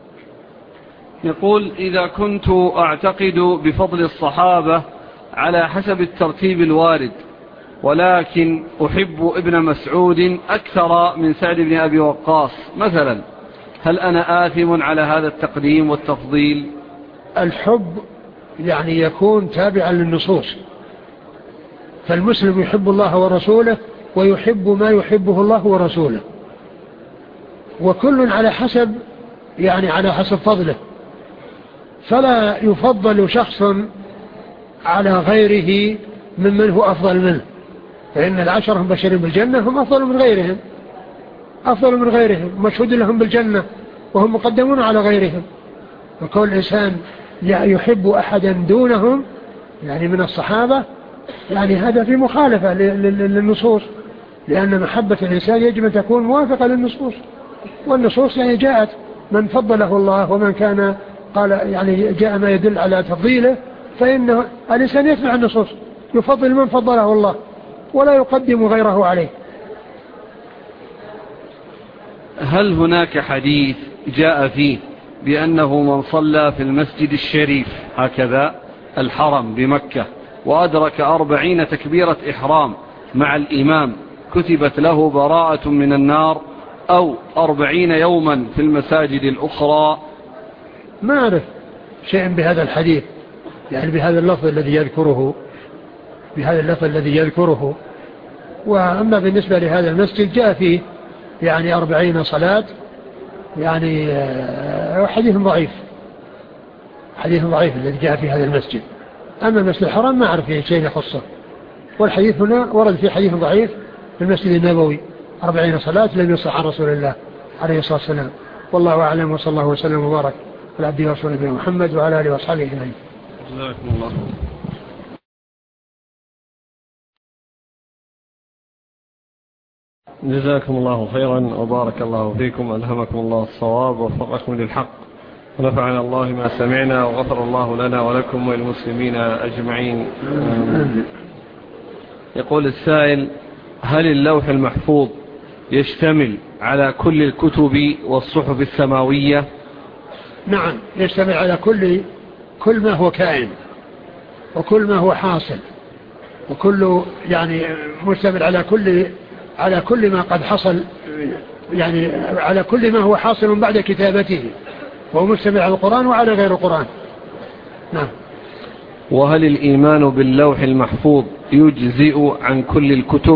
يقول: إذا كنت أعتقد بفضل الصحابة على حسب الترتيب الوارد، ولكن أحب ابن مسعود أكثر من سعد بن أبي وقاص مثلا، هل أنا آثم على هذا التقديم والتفضيل؟ الحب يعني يكون تابعا للنصوص، فالمسلم يحب الله ورسوله ويحب ما يحبه الله ورسوله، وكل على حسب يعني على حسب فضله، فلا يفضل شخص على غيره ممن هو أفضل منه، فإن العشرة هم بشر بالجنة هم أفضل من غيرهم أفضل من غيرهم مشهود لهم بالجنة وهم مقدمون على غيرهم. وكل إنسان يحب أحدا دونهم يعني من الصحابة، يعني هذا في مخالفة للنصوص، لأن محبة الإنسان يجب أن تكون موافقة للنصوص، والنصوص يعني جاءت من فضله الله ومن كان قال يعني جاء ما يدل على تفضيله، فإن الإنسان يتبع النصوص، يفضل من فضله الله ولا يقدم غيره عليه. هل هناك حديث جاء فيه بأنه من صلى في المسجد الشريف هكذا الحرم بمكة وأدرك أربعين تكبيرة إحرام مع الإمام كتبت له براءة من النار، أو أربعين يوما في المساجد الأخرى؟ ما أعرف شيء بهذا الحديث، يعني بهذا اللفظ الذي يذكره بهذا اللفظ الذي يذكره وأما بالنسبة لهذا المسجد جاء فيه يعني أربعين صلاة، يعني حديث ضعيف حديث ضعيف الذي جاء في هذا المسجد. أما المسجد الحرام ما أعرف شيء يخصه، والحديث هنا ورد في حديث ضعيف في المسجد النبوي أربعين صلاة لم يصح عن رسول الله عليه الصلاة والسلام. والله أعلم، وصلى الله وسلم وبارك على عبده ورسوله نبينا محمد وعلى آله وأصحابه أجمعين. جزاكم الله. جزاكم الله خيرا وبارك الله فيكم، ألهمكم الله الصواب ووفقكم للحق، ونفعنا الله ما سمعنا، وغفر الله لنا ولكم وللمسلمين أجمعين. يقول السائل: هل اللوح المحفوظ يشتمل على كل الكتب والصحف السماوية؟ نعم، يشتمل على كل كل ما هو كائن وكل ما هو حاصل، وكل يعني مشتمل على كل على كل ما قد حصل، يعني على كل ما هو حاصل بعد كتابته، وهو مشتمل على القرآن وعلى غير القرآن. نعم. وهل الإيمان باللوح المحفوظ يجزئ عن كل الكتب؟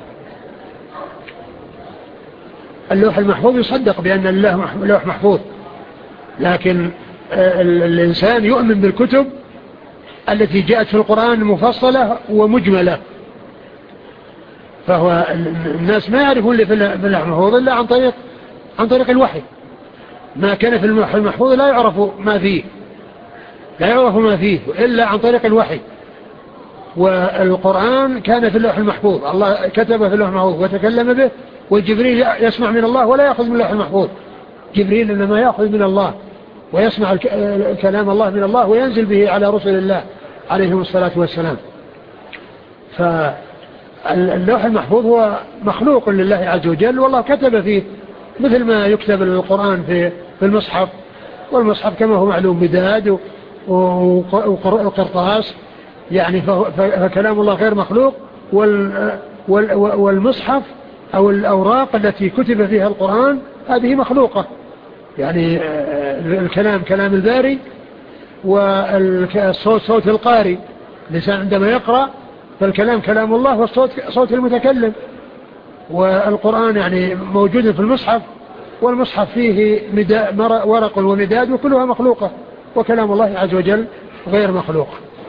اللوح المحفوظ يصدق بأن اللوح محفوظ، لكن الإنسان يؤمن بالكتب التي جاءت في القرآن مفصلة ومجملة، فهو الناس ما يعرفون اللي في اللوح المحفوظ إلا عن طريق عن طريق الوحي. ما كان في اللوح المحفوظ لا يعرف ما فيه لا يعرف ما فيه إلا عن طريق الوحي. والقرآن كان في اللوح المحفوظ، الله كتبه في اللوح المحفوظ وتكلم به، والجبريل يسمع من الله ولا يأخذ من اللوح المحفوظ. جبريل إنما يأخذ من الله ويسمع كلام الله من الله وينزل به على رسل الله عليهم الصلاة والسلام. فاللوح المحفوظ هو مخلوق لله عز وجل، والله كتب فيه مثل ما يكتب القرآن في في المصحف، والمصحف كما هو معلوم مداد وقرطاس، يعني فكلام الله غير مخلوق. والمصحف أو الأوراق التي كتب فيها القرآن هذه مخلوقة، يعني الكلام كلام الباري والصوت صوت القاري، الإنسان عندما يقرأ فالكلام كلام الله والصوت صوت المتكلم. والقرآن يعني موجود في المصحف، والمصحف فيه ورق ومداد وكلها مخلوقة، وكلام الله عز وجل غير مخلوق.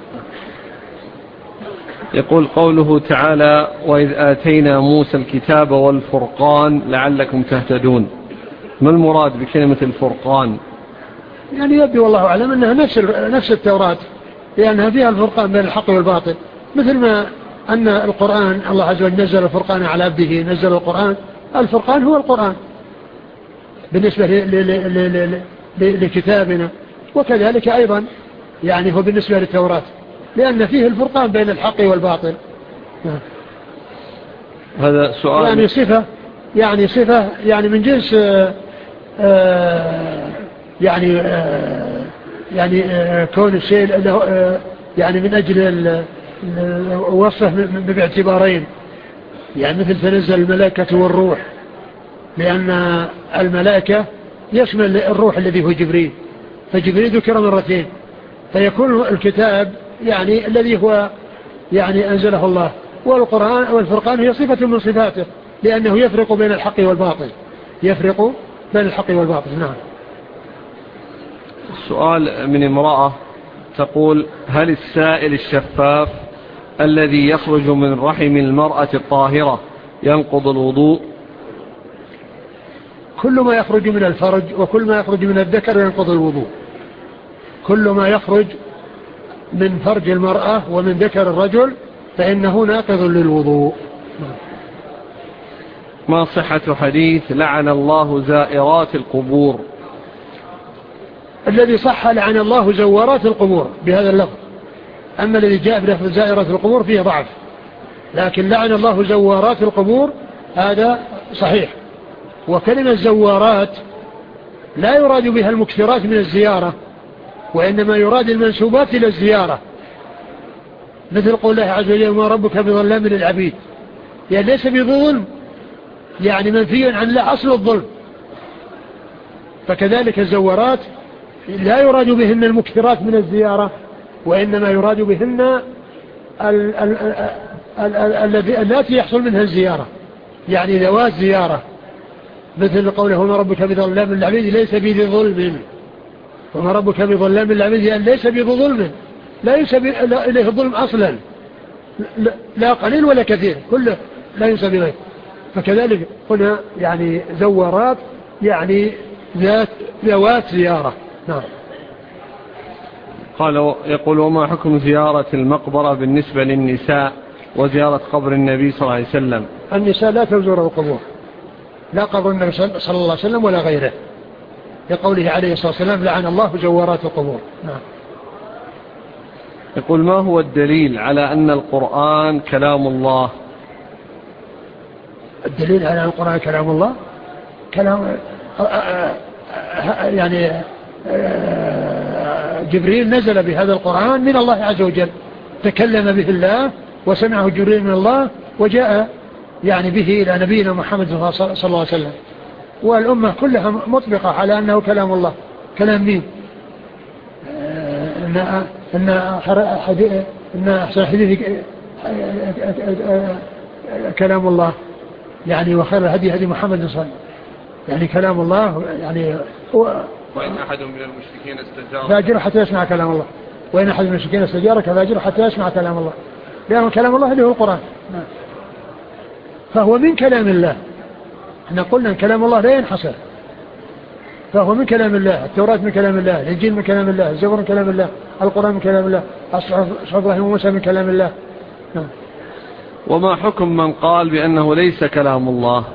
يقول قوله تعالى: وإذ آتينا موسى الكتاب والفرقان لعلكم تهتدون، ما المراد بكلمة الفرقان؟ يعني يبدو والله أعلم أنها نفس نفس التوراة، لأنها فيها الفرقان بين الحق والباطل، مثل ما أن القرآن الله عز وجل نزل الفرقان على عبده، نزل القرآن، الفرقان هو القرآن بالنسبة لكتابنا، وكذلك أيضا يعني هو بالنسبة للتوراة، لأن فيه الفرقان بين الحق والباطل. هذا سؤال يعني صفة يعني صفة يعني من جنس آآ يعني آآ يعني آآ كون الشيء يعني من أجل وصفه باعتبارين، يعني مثل تنزل الملائكة والروح، لأن الملائكة يشمل الروح الذي هو جبريل، فجبريل ذكر مرتين، فيكون الكتاب يعني الذي هو يعني أنزله الله، والقرآن والفرقان هي صفة من صفاته، لأنه يفرق بين الحق والباطل، يفرق بين الحق والباطل. نعم. السؤال من امرأة تقول: هل السائل الشفاف الذي يخرج من رحم المرأة الطاهرة ينقض الوضوء؟ كل ما يخرج من الفرج وكل ما يخرج من الذكر ينقض الوضوء، كل ما يخرج من فرج المرأة ومن ذكر الرجل فإنه ناقض للوضوء. ما صحة حديث لعن الله زائرات القبور؟ الذي صح لعن الله زوارات القبور بهذا اللفظ، أما الذي جاء بلفظ زائرات القبور فيه ضعف، لكن لعن الله زوارات القبور هذا صحيح. وكلمة زوارات لا يراد بها المكثرات من الزيارة، وإنما يراد المنسوبات إلى الزيارة، مثل قول الله عز وجل: ما ربك بظلام للعبيد، يعني ليس بظلم، يعني منفي عن لا أصل الظلم. فكذلك الزوارات لا يراد بهن المكثرات من الزيارة، وإنما يراد بهن التي يحصل منها الزيارة، يعني ذوات زيارة، مثل قوله: وما ربك بظلام للعبيد ليس بذي ظلم، وما ربك بظلام للعبيد يعني ليس بذي ظلم، لا ينسب إليه الظلم أصلا، لا قليل ولا كثير، كله لا ينسب إليه. فكذلك هنا يعني زوارات يعني ذات ذوات زيارة. نعم. قال يقول: وما حكم زيارة المقبرة بالنسبة للنساء وزيارة قبر النبي صلى الله عليه وسلم؟ النساء لا تزور القبور، لا قبر النبي صلى الله عليه وسلم ولا غيره، لقوله عليه الصلاة والسلام: لعن الله زوارات القبور. نعم. يقول: ما هو الدليل على أن القرآن كلام الله؟ الدليل على أن القرآن كلام الله كلام يعني جبريل نزل بهذا القرآن من الله عز وجل، تكلم به الله وسمعه جبريل من الله وجاء يعني به إلى نبينا محمد صلى الله عليه وسلم، والأمة كلها مطبقة على أنه كلام الله. كلام مين؟ إن إن إن أحسن حديث كلام الله، يعني وخير الهدي هدي محمد صلى الله عليه وسلم، يعني كلام الله يعني هو. وإن أحد من المشركين استجار فاجر حتى يسمع كلام الله، وإن أحد من المشركين استجارك فاجر حتى يسمع كلام الله، لأن كلام الله اللي هو القرآن، فهو من كلام الله. احنا قلنا ان كلام الله لا ينحصر، فهو من كلام الله. التوراة من كلام الله، الإنجيل من كلام الله، الزبور من كلام الله، القرآن من كلام الله، صحف إبراهيم وموسى من كلام الله. نعم. وما حكم من قال بأنه ليس كلام الله؟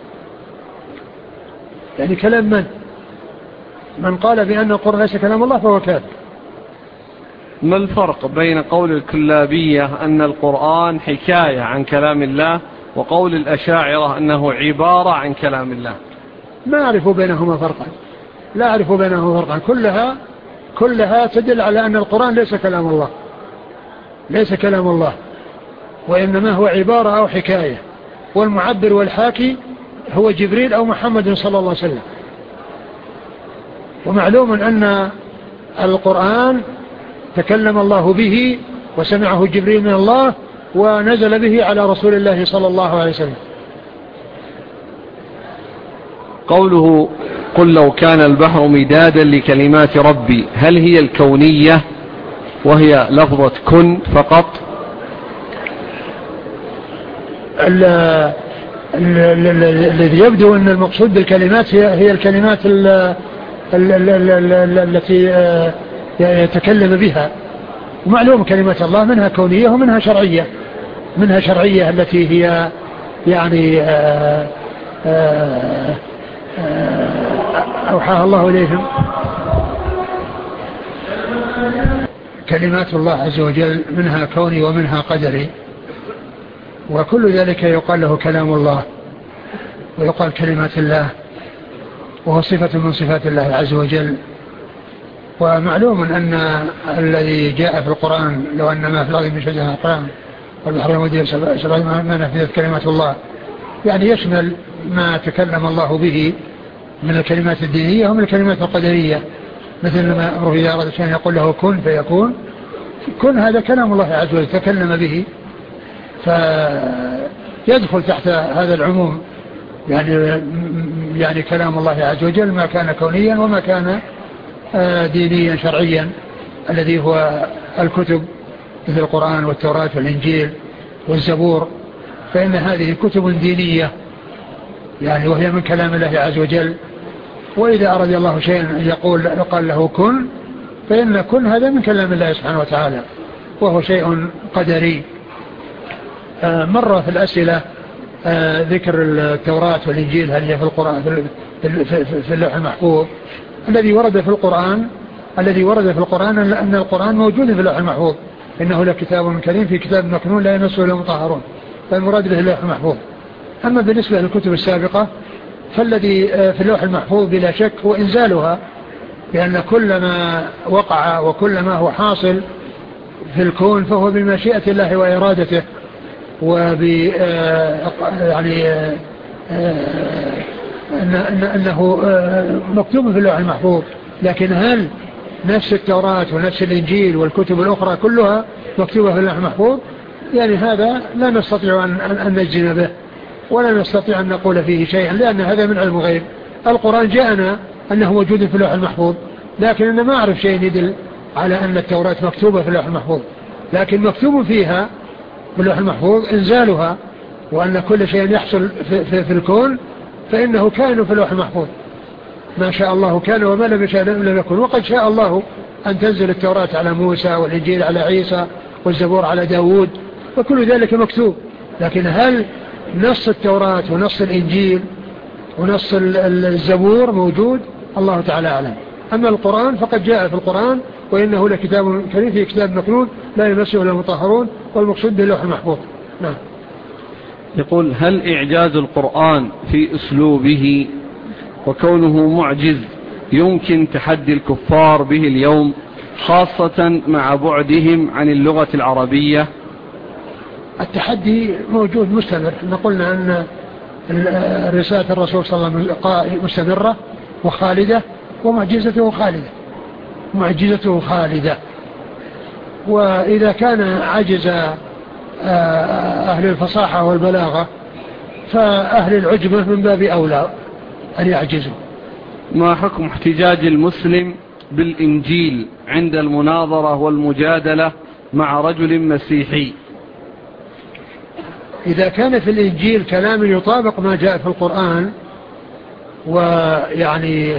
يعني كلام من؟ من قال بأن القرآن ليس كلام الله فهو كافر. ما الفرق بين قول الكلابية أن القرآن حكاية عن كلام الله وقول الأشاعرة أنه عبارة عن كلام الله؟ ما أعرف بينهما فرقا، لا أعرف بينهما فرقا، كلها كلها تدل على أن القرآن ليس كلام الله، ليس كلام الله، وإنما هو عبارة أو حكاية، والمعبر والحاكي هو جبريل أو محمد صلى الله عليه وسلم. ومعلوم أن القرآن تكلم الله به وسمعه جبريل من الله ونزل به على رسول الله صلى الله عليه وسلم. قوله قل لو كان البحر مدادا لكلمات ربي، هل هي الكونية وهي لفظة كن فقط؟ الذي يبدو أن المقصود بالكلمات هي, هي الكلمات ال ال ال ال ال التي يتكلم بها. ومعلوم كلمات الله منها كونية ومنها شرعية. منها شرعية التي هي يعني آآ آآ أوحاها الله إليهم. كلمات الله عز وجل منها كوني ومنها قدري، وكل ذلك يقال له كلام الله ويقال كلمات الله، وهو صفة من صفات الله عز وجل. ومعلوم أن الذي جاء في القرآن لو أن ما في الأرض من شجرة القرآن والبحر المدير سبعين ما نفذت كلمات الله، يعني يشمل ما تكلم الله به من الكلمات الدينية ومن الكلمات القدرية، مثل ما أمره إذا أراد شيئا يقول له كن فيكون. كن هذا كلام الله عز وجل تكلم به، فيدخل تحت هذا العموم يعني يعني كلام الله عز وجل ما كان كونيا وما كان دينيا شرعيا، الذي هو الكتب مثل القرآن والتوراة والإنجيل والزبور، فإن هذه كتب دينية يعني وهي من كلام الله عز وجل. وإذا أراد الله شيئا أن يقول قال له كن، فإن كن هذا من كلام الله سبحانه وتعالى وهو شيء قدري. آه مرة في الأسئلة آه ذكر التوراة والإنجيل هل هي في القرآن في, في, في اللوح المحفوظ. الذي ورد في القرآن الذي ورد في القرآن أن القرآن موجود في اللوح المحفوظ، إنه لكتاب كريم في كتاب مكنون لا يمسه إلا المطهرون، فالمراد به اللوح المحفوظ. أما بالنسبة للكتب السابقة فالذي في اللوح المحفوظ بلا شك هو إنزالها، لأن كل ما وقع وكل ما هو حاصل في الكون فهو بمشيئة الله وإرادته، وب يعني أنه مكتوب في اللوح المحفوظ. لكن هل نفس التوراة ونفس الإنجيل والكتب الأخرى كلها مكتوبة في اللوح المحفوظ؟ يعني هذا لا نستطيع أن نجزم به ولا نستطيع أن نقول فيه شيئا، لأن هذا من علم الغيب. القرآن جاءنا أنه موجود في اللوح المحفوظ، لكن أنا ما أعرف شيء يدل على أن التوراة مكتوبة في اللوح المحفوظ، لكن مكتوب فيها في اللوح المحفوظ إنزالها، وأن كل شيء يحصل في, في, في الكون فإنه كان في اللوح المحفوظ. ما شاء الله كان وما لم يشاء لم يكن. وقد شاء الله أن تنزل التوراة على موسى والإنجيل على عيسى والزبور على داود، وكل ذلك مكتوب. لكن هل نص التوراة ونص الإنجيل ونص الزبور موجود؟ الله تعالى أعلم. أما القرآن فقد جاء في القرآن وإنه لكتاب كريم في كتاب مكنون لا يمسه إلا المطهرون، والمقصود باللوح المحفوظ. نعم. يقول هل إعجاز القرآن في أسلوبه وكونه معجز يمكن تحدي الكفار به اليوم، خاصة مع بعدهم عن اللغة العربية؟ التحدي موجود مستمر. قلنا أن رسالة الرسول صلى الله عليه وسلم مستمرة وخالدة، ومعجزته خالدة معجزته خالدة. وإذا كان عجز أهل الفصاحة والبلاغة فأهل العجمة من باب أولى أن يعجزوا. ما حكم احتجاج المسلم بالإنجيل عند المناظرة والمجادلة مع رجل مسيحي؟ إذا كان في الإنجيل كلام يطابق ما جاء في القرآن، ويعني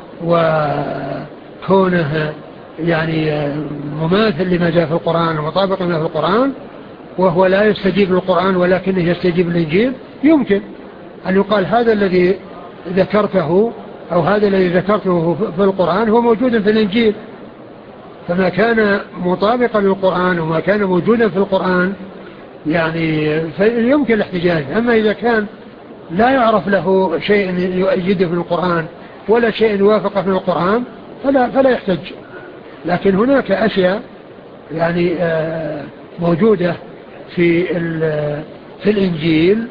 وكونه يعني مماثل لما جاء في القرآن ومطابق لما في القرآن، وهو لا يستجيب للقرآن ولكنه يستجيب للإنجيل، يمكن أن يقال هذا الذي ذكرته أو هذا الذي ذكرته في القرآن هو موجود في الإنجيل. فما كان مطابقا للقرآن وما كان موجودا في القرآن يعني يمكن الاحتجاج. أما إذا كان لا يعرف له شيء يؤيده في القرآن ولا شيء يوافقه في القرآن فلا, فلا يحتج. لكن هناك أشياء يعني موجودة في في الإنجيل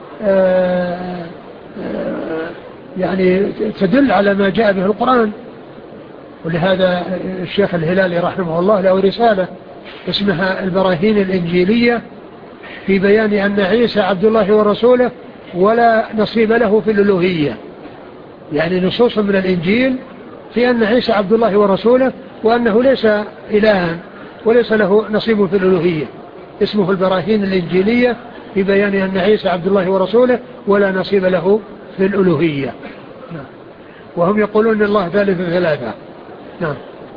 يعني تدل على ما جاء به القرآن. ولهذا الشيخ الهلالي رحمه الله له رسالة اسمها البراهين الإنجيلية في بيان أن عيسى عبد الله ورسوله ولا نصيب له في الألوهية. يعني نصوص من الإنجيل في أن عيسى عبد الله ورسوله وأنه ليس إلها وليس له نصيب في الألوهية. اسمه البراهين الإنجيلية في بيان أن عيسى عبد الله ورسوله ولا نصيب له في الألوهية. نعم. وهم يقولون أن الله ثالث ثلاثة. نعم.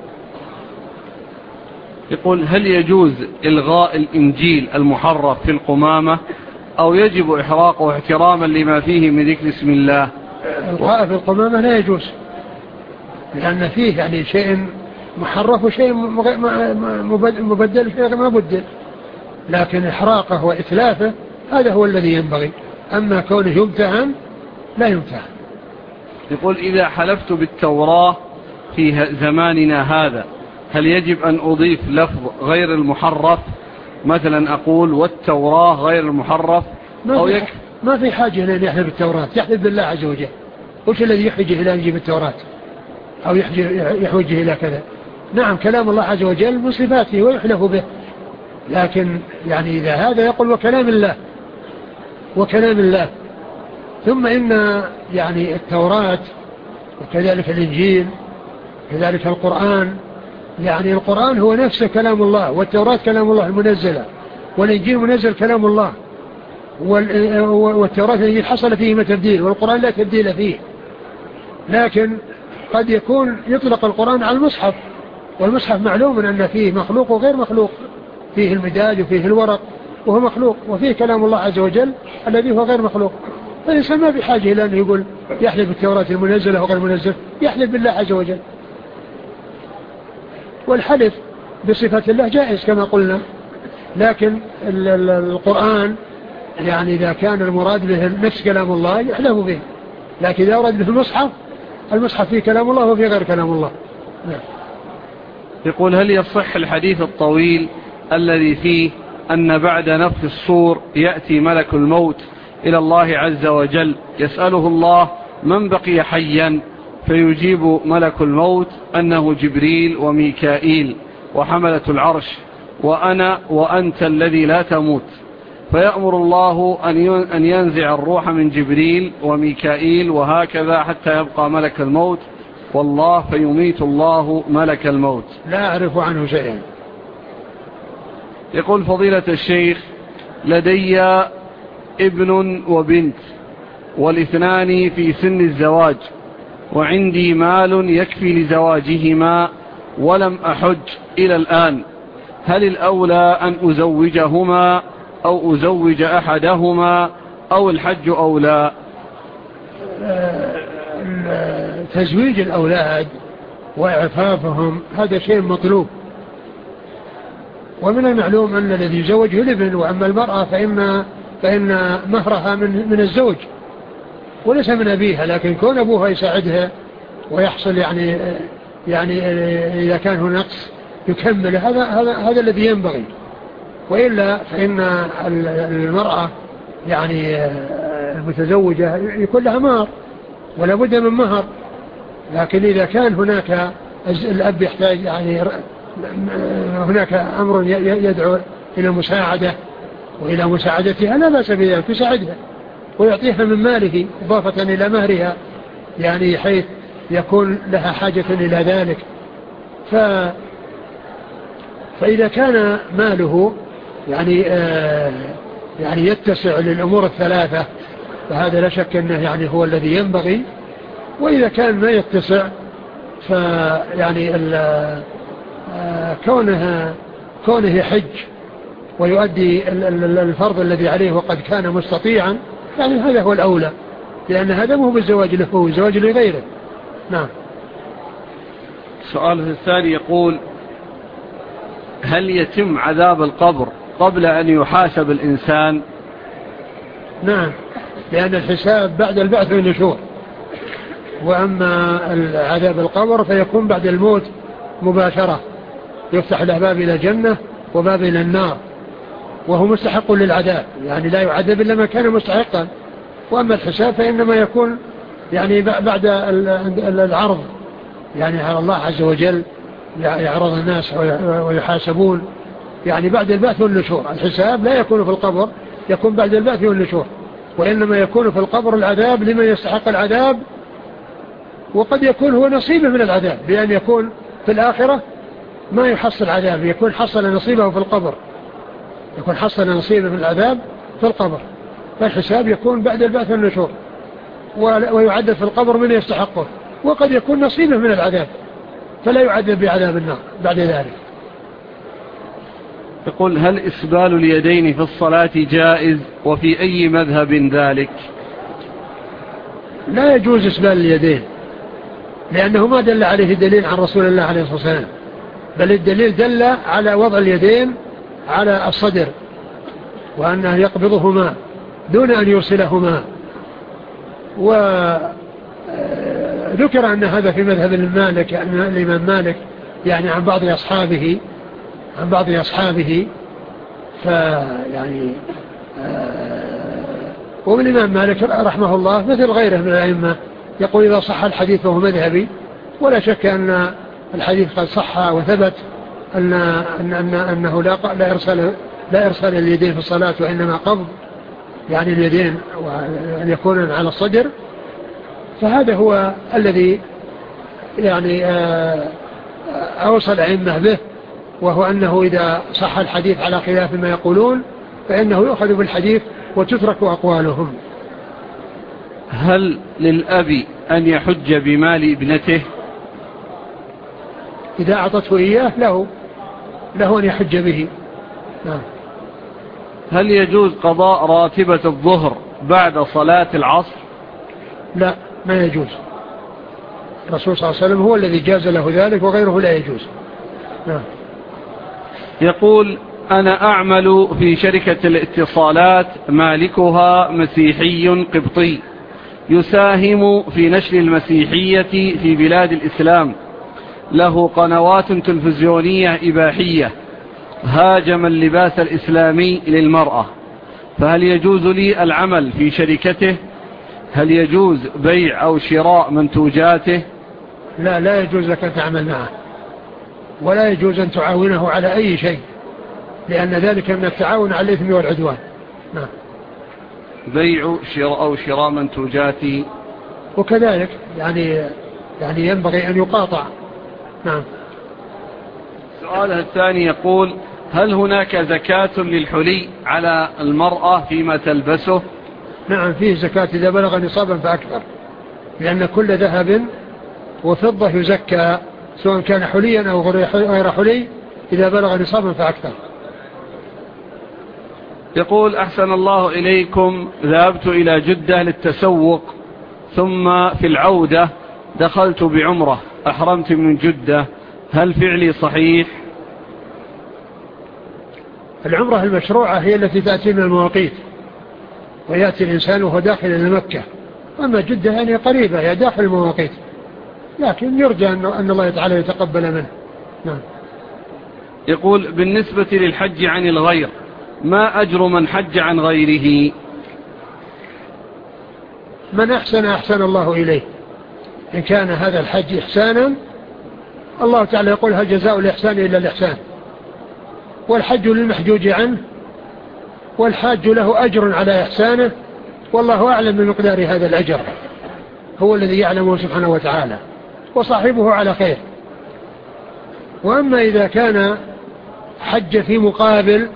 يقول هل يجوز إلغاء الإنجيل المحرف في القمامة أو يجب إحراقه احتراما لما فيه من ذكر اسم الله؟ إلغاء في القمامة لا يجوز، لأن فيه يعني شيء محرف وشيء مبدل شيء ما بدل، لكن إحراقه وإتلافه هذا هو الذي ينبغي. أما كونه يمتهن لا يمتهن. يقول إذا حلفت بالتوراة في زماننا هذا هل يجب أن أضيف لفظ غير المحرف؟ مثلا أقول والتوراة غير المحرف أو يكفي؟ ما في حاجة لأن يحلف بالتوراة، يحلف بالله عز وجل. وش الذي يحوجه إلى أن يجيب التوراة أو يحوجه إلى كذا؟ نعم كلام الله عز وجل من صفاته ويحلف به، لكن يعني إذا هذا يقول وكلام الله وكلام الله. ثم إن يعني التوراة وكذلك الإنجيل كذلك القرآن، يعني القرآن هو نفسه كلام الله، والتوراة كلام الله المنزلة، والإنجيل منزل كلام الله، والتوراة الذي حصل فيه ما تبديل، والقرآن لا تبديل فيه. لكن قد يكون يطلق القرآن على المصحف، والمصحف معلوم أن فيه مخلوق وغير مخلوق، فيه المداد وفيه الورق وهو مخلوق، وفيه كلام الله عز وجل الذي هو غير مخلوق. فالإنسان ما بحاجة إلى أن يقول يحلف بالتوراة المنزلة وغير المنزل، يحلف بالله عز وجل. والحلف بصفة الله جائز كما قلنا، لكن القرآن يعني إذا كان المراد به نفس كلام الله يحلف به، لكن إذا أراد به المصحف، المصحف فيه كلام الله وفيه غير كلام الله. نعم. يقول هل يصح الحديث الطويل الذي فيه أن بعد نفخ الصور يأتي ملك الموت إلى الله عز وجل يسأله الله من بقي حيا، فيجيب ملك الموت أنه جبريل وميكائيل وحملة العرش وأنا وأنت الذي لا تموت، فيأمر الله أن ينزع الروح من جبريل وميكائيل وهكذا حتى يبقى ملك الموت، والله فيميت الله ملك الموت. لا أعرف عنه شيئا. يقول فضيلة الشيخ لدي ابن وبنت والاثنان في سن الزواج، وعندي مال يكفي لزواجهما ولم أحج إلى الآن، هل الأولى أن أزوجهما أو أزوج أحدهما أو الحج أولى؟ تزويج الأولاد وإعفافهم هذا شيء مطلوب، ومن المعلوم أن الذي يزوجه الابن، وأما المرأة فإن, فإن مهرها من, من الزوج وليس من أبيها، لكن كون أبوها يساعدها ويحصل يعني يعني إذا كان هناك نقص يكمل، هذا هذا هذا الذي ينبغي. وإلا فإن المرأة يعني المتزوجة يكون لها مهر ولا بد من مهر، لكن إذا كان هناك الأب يحتاج يعني هناك أمر يدعو إلى مساعدة وإلى مساعدتها لا بأس بذلك، يساعدها ويعطيها من ماله إضافة إلى مهرها، يعني حيث يكون لها حاجة إلى ذلك. ف فإذا كان ماله يعني آه يعني يتسع للأمور الثلاثة فهذا لا شك أنه يعني هو الذي ينبغي. وإذا كان ما يتسع فيعني آه كونه كونه يحج ويؤدي الفرض الذي عليه وقد كان مستطيعا، يعني هذا هو الأولى، لأن هذا مو بالزواج له، هو زواج لغيره. نعم. السؤال الثاني يقول هل يتم عذاب القبر قبل أن يحاسب الإنسان؟ نعم، لأن الحساب بعد البعث والنشور، وأما عذاب القبر فيكون بعد الموت مباشرة، يفتح له باب إلى الجنة وباب إلى النار، وهو مستحق للعذاب، يعني لا يعذب إلا ما كان مستحقا. وأما الحساب فإنما يكون يعني بعد العرض، يعني على الله عز وجل يعرض الناس ويحاسبون يعني بعد البعث والنشور. الحساب لا يكون في القبر، يكون بعد البعث والنشور، وإنما يكون في القبر العذاب لمن يستحق العذاب، وقد يكون هو نصيبه من العذاب، بأن يكون في الآخرة ما يحصل عذاب، يكون حصل نصيبه في القبر، يكون حصل نصيبه من العذاب في القبر. فالحساب يكون بعد البعث والنشور، ويعذب في القبر من يستحقه، وقد يكون نصيبه من العذاب فلا يعذب بعذاب النار بعد ذلك. يقول: هل إسبال اليدين في الصلاة جائز، وفي أي مذهب ذلك؟ لا يجوز إسبال اليدين، لأنه ما دل عليه دليل عن رسول الله عليه الصلاة والسلام، بل الدليل دل على وضع اليدين على الصدر، وأنه يقبضهما دون أن يرسلهما. وذكر أن هذا في مذهب المالك، أن الإمام مالك يعني عن بعض أصحابه عن بعض أصحابه فيعني ومن الإمام مالك رحمه الله مثل غيره من الأئمة يقول: إذا صح الحديث فهو مذهبي. ولا شك أن الحديث قد صح وثبت أن أن أن أنه لا لا إرسال لا إرسال اليدين في الصلاة، وإنما قبض يعني اليدين وأن يكون على الصدر. فهذا هو الذي يعني أوصى الأئمة به، وهو أنه إذا صح الحديث على خلاف ما يقولون فإنه يؤخذ بالحديث وتترك أقوالهم. هل للأب أن يحج بمال ابنته؟ إذا أعطته إياه له له أن يحج به. نعم. هل يجوز قضاء راتبة الظهر بعد صلاة العصر؟ لا، ما يجوز. الرسول صلى الله عليه وسلم هو الذي جاز له ذلك، وغيره لا يجوز. نعم. يقول: أنا أعمل في شركة الاتصالات، مالكها مسيحي قبطي يساهم في نشر المسيحية في بلاد الإسلام، له قنوات تلفزيونية إباحية، هاجم اللباس الإسلامي للمرأة، فهل يجوز لي العمل في شركته؟ هل يجوز بيع أو شراء منتوجاته؟ لا، لا يجوز لك أن تعمل معه، ولا يجوز أن تعاونه على أي شيء، لأن ذلك من التعاون على الإثم والعدوان. نعم. بيع شراء أو شراء منتوجاتي وكذلك يعني يعني ينبغي أن يقاطع. نعم. سؤاله الثاني يقول: هل هناك زكاة للحلي على المرأة فيما تلبسه؟ نعم، فيه زكاة إذا بلغ نصابا فأكثر، لأن كل ذهب وفضة يزكى سواء كان حليا أو غير حلي إذا بلغ نصابا فأكثر. يقول: أحسن الله إليكم، ذهبت إلى جدة للتسوق، ثم في العودة دخلت بعمرة، أحرمت من جدة، هل فعلي صحيح؟ العمرة المشروعة هي التي تأتي من المواقيت، ويأتي الإنسان وهو داخل إلى مكة. أما جدة يعني قريبة، هي داخل المواقيت، لكن يرجى أن الله تعالى يتقبل منه. نعم. يقول: بالنسبة للحج عن الغير، ما أجر من حج عن غيره؟ من أحسن أحسن الله إليه. إن كان هذا الحج إحسانا، الله تعالى يقول: هل جزاء الإحسان إلا الإحسان، والحج للمحجوج عنه، والحاج له أجر على إحسانه، والله أعلم بمقدار هذا الأجر، هو الذي يعلمه سبحانه وتعالى، وصاحبه على خير. وأما إذا كان حج في مقابل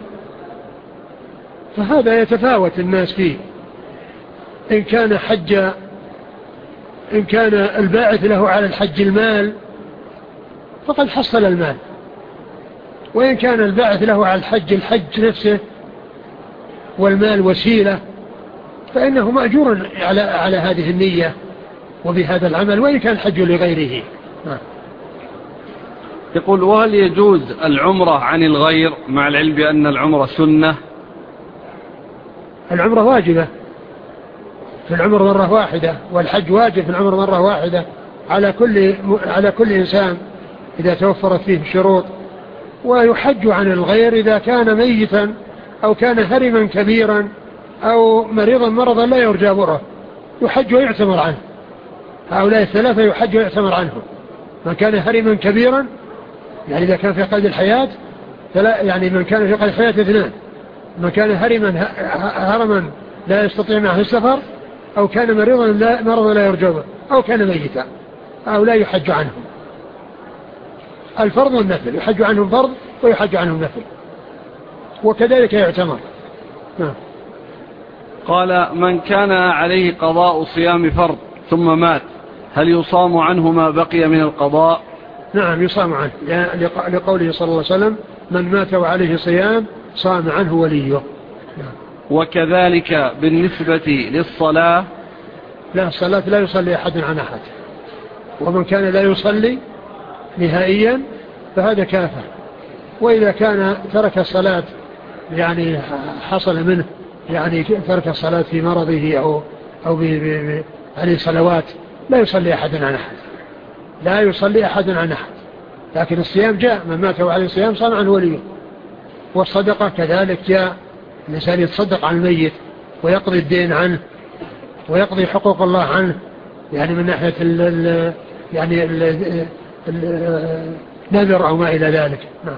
فهذا يتفاوت الناس فيه. إن كان حج إن كان الباعث له على الحج المال فقد حصل المال، وإن كان الباعث له على الحج الحج نفسه والمال وسيلة فإنه مأجور على على هذه النية وبهذا العمل، وإن كان الحج لغيره. يقول: وهل يجوز العمرة عن الغير مع العلم بأن العمرة سنة؟ العمرة واجبة في العمر مرة واحدة، والحج واجب في العمر مرة واحدة على كل على كل إنسان إذا توفرت فيه الشروط. ويحج عن الغير إذا كان ميتا أو كان هرما كبيرا أو مريضا مرضا لا يرجى بره، يحج ويعتمر عنه. هؤلاء الثلاثة يحج ويعتمر عنهم: من كان هرما كبيرا يعني إذا كان في قيد الحياة، يعني من كان في قيد حياة اثنان، من كان هرما هرما لا يستطيع معه السفر، أو كان مريضا لا مرضا لا يرجى به، أو كان ميتا، أو لا يحج عنهم. الفرض والنفل يحج عنهم فرض ويحج عنهم نفل، وكذلك يعتمر. نعم. قال: من كان عليه قضاء صيام فرض ثم مات هل يصام عنه ما بقي من القضاء؟ نعم يصام عنه، لقوله صلى الله عليه وسلم: من مات وعليه صيام صام عنه وليه. نعم. وكذلك بالنسبة للصلاة؟ لا، الصلاة لا يصلي أحد عن أحد، ومن كان لا يصلي نهائيا فهذا كافر. وإذا كان ترك الصلاة يعني حصل منه يعني ترك الصلاة في مرضه أو أو عليه صلوات، لا يصلي أحد عن أحد، لا يصلي أحد عن أحد. لكن الصيام جاء: من مات وعليه صيام صام عنه وليه. والصدقة كذلك جاء: الإنسان يتصدق عن الميت ويقضي الدين عنه ويقضي حقوق الله عنه، يعني من ناحية ال ال يعني النذر أو ما إلى ذلك. نعم.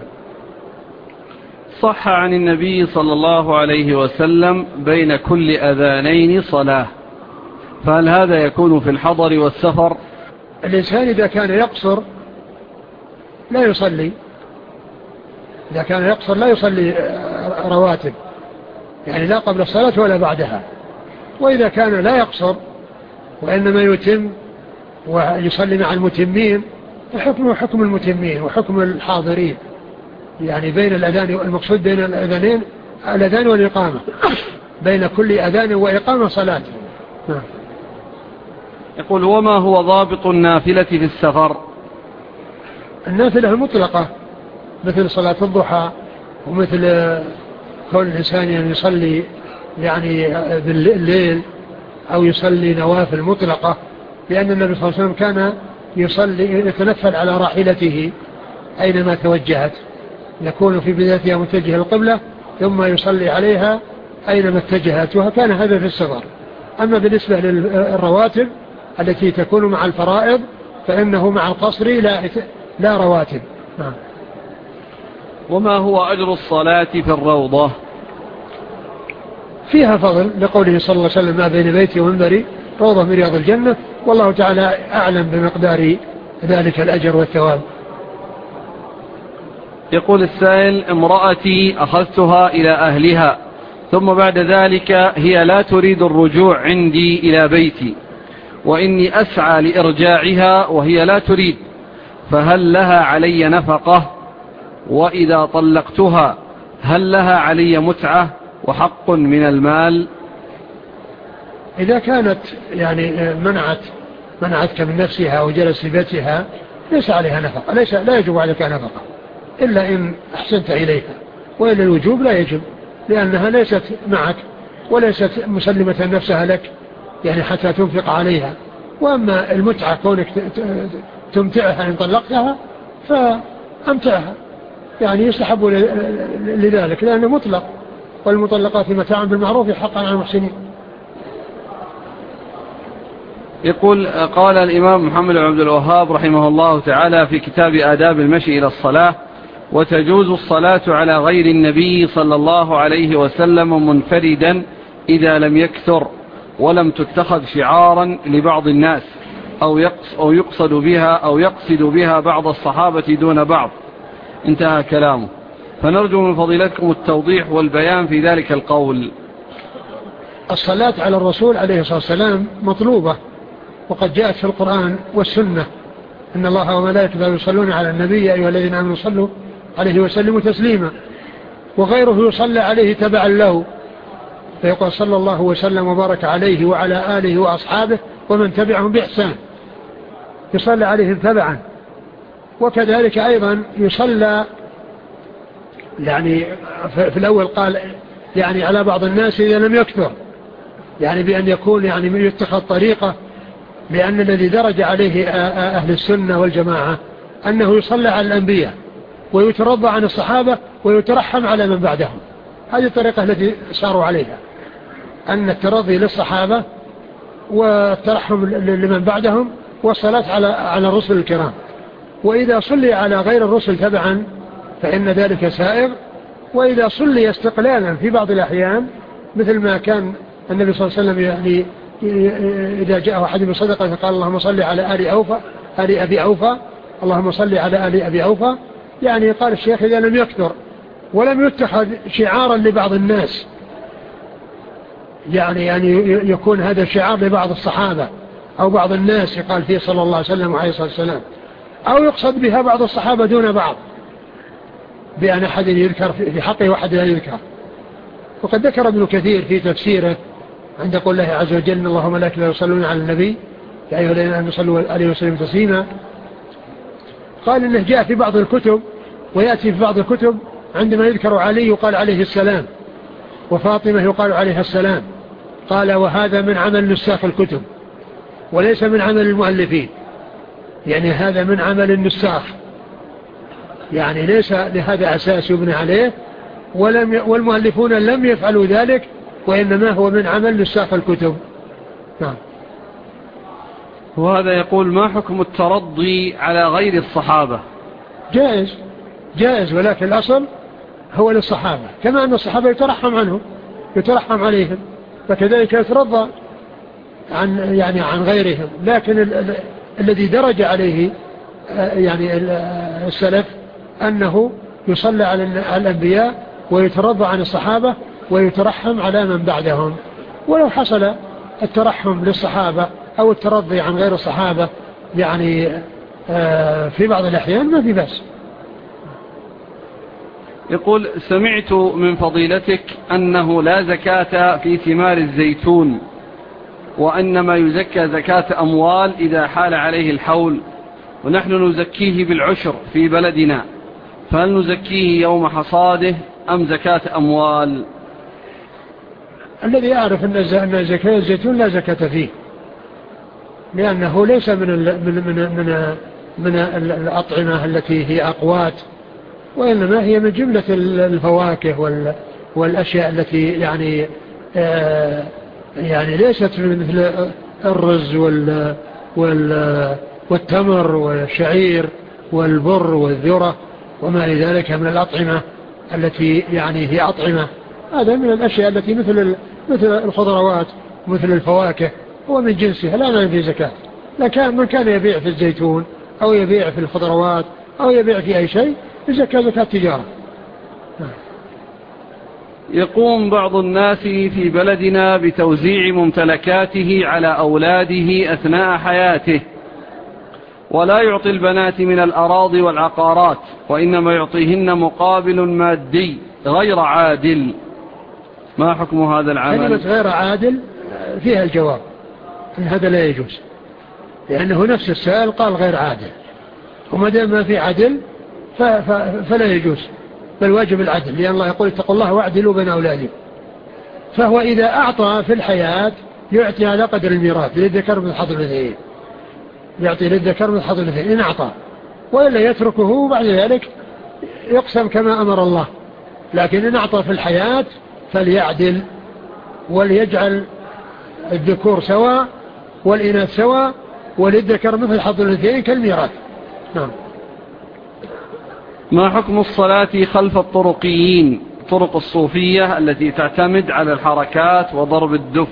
صح عن النبي صلى الله عليه وسلم: بين كل أذانين صلاة، فهل هذا يكون في الحضر والسفر؟ الإنسان إذا كان يقصر لا يصلي، إذا كان يقصر لا يصلي رواتب، يعني لا قبل الصلاة ولا بعدها. وإذا كان لا يقصر وإنما يتم ويصلي مع المتمين فحكمه حكم المتمين وحكم الحاضرين، يعني بين الأذان، المقصود بين الأذانين الأذان والإقامة، بين كل أذان وإقامة صلاة. نعم. يقول: وما هو ضابط النافلة في السفر؟ النافلة المطلقة مثل صلاة الضحى، ومثل كون الإنسان يعني يصلي يعني بالليل أو يصلي نوافل مطلقة، لأن النبي صلى الله عليه وسلم كان يصلي يتنفل على راحلته أينما توجهت، يكون في بدايتها متجه القبلة ثم يصلي عليها أينما اتجهت، وكان هذا في السفر. أما بالنسبة للرواتب التي تكون مع الفرائض فإنه مع القصر لا, لا رواتب. نعم. وما هو أجر الصلاة في الروضة؟ فيها فضل، لقوله صلى الله عليه وسلم: ما بين بيتي ومنبري روضة من رياض الجنة، والله تعالى أعلم بمقدار ذلك الأجر والثواب. يقول السائل: امرأتي أخذتها إلى أهلها، ثم بعد ذلك هي لا تريد الرجوع عندي إلى بيتي، وإني أسعى لإرجاعها وهي لا تريد، فهل لها علي نفقة؟ وإذا طلقتها هل لها علي متعة وحق من المال؟ إذا كانت يعني منعت منعتك من نفسها وجلس في بيتها ليس عليها نفقة، ليس لا يجب عليك نفقة إلا إن أحسنت إليها، وإلا الوجوب لا يجب، لأنها ليست معك وليست مسلمة نفسها لك يعني حتى تنفق عليها. وأما المتعة كونك تمتعها إن طلقتها فأمتعها، يعني يستحب لذلك لأنه مطلق، والمطلقات متاعا بالمعروف حقا على المحسنين. يقول: قال الإمام محمد عبد الوهاب رحمه الله تعالى في كتاب آداب المشي إلى الصلاة: وتجوز الصلاة على غير النبي صلى الله عليه وسلم منفردا إذا لم يكثر ولم تتخذ شعارا لبعض الناس أو يقصد بها أو يقصد بها بعض الصحابة دون بعض. انتهى كلامه. فنرجو من فضيلتكم التوضيح والبيان في ذلك القول. الصلاة على الرسول عليه الصلاة والسلام مطلوبة، وقد جاءت في القرآن والسنة: إن الله وملائكته يصلون على النبي أيها الذين آمنوا صلوا عليه وسلموا تسليما، وغيره يصلى عليه تبعا له، فيقول صلى الله وسلم وبارك عليه وعلى آله وأصحابه ومن تبعهم بإحسان، يصلى عليهم تبعا. وكذلك أيضا يصلى يعني في الأول قال يعني على بعض الناس إذا لم يكثر، يعني بأن يكون يعني يتخذ طريقة، لأن الذي درج عليه أهل السنة والجماعة أنه يصلى على الأنبياء ويترضى عن الصحابة ويترحم على من بعدهم. هذه الطريقة التي ساروا عليها، أن الترضي للصحابة والترحم لمن بعدهم والصلاة على على الرسل الكرام. وإذا صلي على غير الرسل تبعا فإن ذلك سائغ. وإذا صلي استقلالا في بعض الأحيان مثل ما كان النبي صلى الله عليه وسلم يعني إذا جاءه أحد بصدقة فقال اللهم صل على آل أوفى آل أبي أوفى اللهم صل على آل أبي أوفى، يعني قال الشيخ إذا لم يكثر ولم يتخذ شعارا لبعض الناس، يعني يعني يكون هذا شعار لبعض الصحابة أو بعض الناس يقال فيه صلى الله عليه وسلم وعليه الصلاة والسلام، أو يقصد بها بعض الصحابة دون بعض بأن أحد يذكر في حقه وأحد لا يذكر. وقد ذكر ابن كثير في تفسيره عند قول الله عز وجل إن الله وملائكته يصلون على النبي يا أيها الذين آمنوا صلوا عليه وسلموا تسليما، قال إنه جاء في بعض الكتب ويأتي في بعض الكتب عندما يذكر علي يقال عليه السلام وفاطمة يقال عليها السلام، قال وهذا من عمل نساخ الكتب وليس من عمل المؤلفين، يعني هذا من عمل النساخ، يعني ليس لهذا أساس يبنى عليه، ولم ي... والمؤلفون لم يفعلوا ذلك، وإنما هو من عمل نساخ الكتب. نعم. وهذا يقول ما حكم الترضي على غير الصحابة؟ جائز جائز، ولكن الأصل هو للصحابة، كما أن الصحابة يترحم عنهم يترحم عليهم، فكذلك يترضى عن يعني عن غيرهم، لكن ال... ال... الذي درج عليه يعني السلف أنه يصلى على الأنبياء ويترضى عن الصحابة ويترحم على من بعدهم. ولو حصل الترحم للصحابة أو الترضي عن غير الصحابة يعني في بعض الأحيان ما في بأس. يقول سمعت من فضيلتك أنه لا زكاة في ثمار الزيتون، وأنما يزكى زكاة أموال إذا حال عليه الحول، ونحن نزكيه بالعشر في بلدنا، فهل نزكيه يوم حصاده أم زكاة أموال؟ الذي يعرف أن زكاة الزيتون لا زكاة فيه، لأنه ليس من من من من, من الأطعمة التي هي أقوات، وإنما هي من جملة الفواكه والأشياء التي يعني آه يعني ليست مثل الرز وال وال والتمر والشعير والبر والذرة وما لذلك من الأطعمة التي يعني هي أطعمة، هذا من الأشياء التي مثل مثل الخضروات مثل الفواكه هو من جنسها لا نعم في زكاة. لكن من كان يبيع في الزيتون أو يبيع في الخضروات أو يبيع في أي شيء الزكاة زكاة تجارة. يقوم بعض الناس في بلدنا بتوزيع ممتلكاته على أولاده أثناء حياته، ولا يعطي البنات من الأراضي والعقارات، وإنما يعطيهن مقابل مادي غير عادل، ما حكم هذا العمل؟ كلمة غير عادل فيها الجواب إن هذا لا يجوز، لأنه نفس السائل قال غير عادل، وما دام ما في عدل فلا يجوز، بل واجب العدل، لأن الله يقول اتقوا الله واعدلوا بين أولادكم. فهو إذا أعطى في الحياة يعطي على قدر الميراث للذكر مثل حظ الأنثيين، يعطي للذكر مثل حظ الأنثيين إن أعطى، وإلا يتركه وبعد ذلك يقسم كما أمر الله. لكن إن أعطى في الحياة فليعدل وليجعل الذكور سواء والإناث سواء، وللذكر مثل حظ الأنثيين كالميراث. نعم. ما حكم الصلاة خلف الطرقيين، طرق الصوفية التي تعتمد على الحركات وضرب الدف؟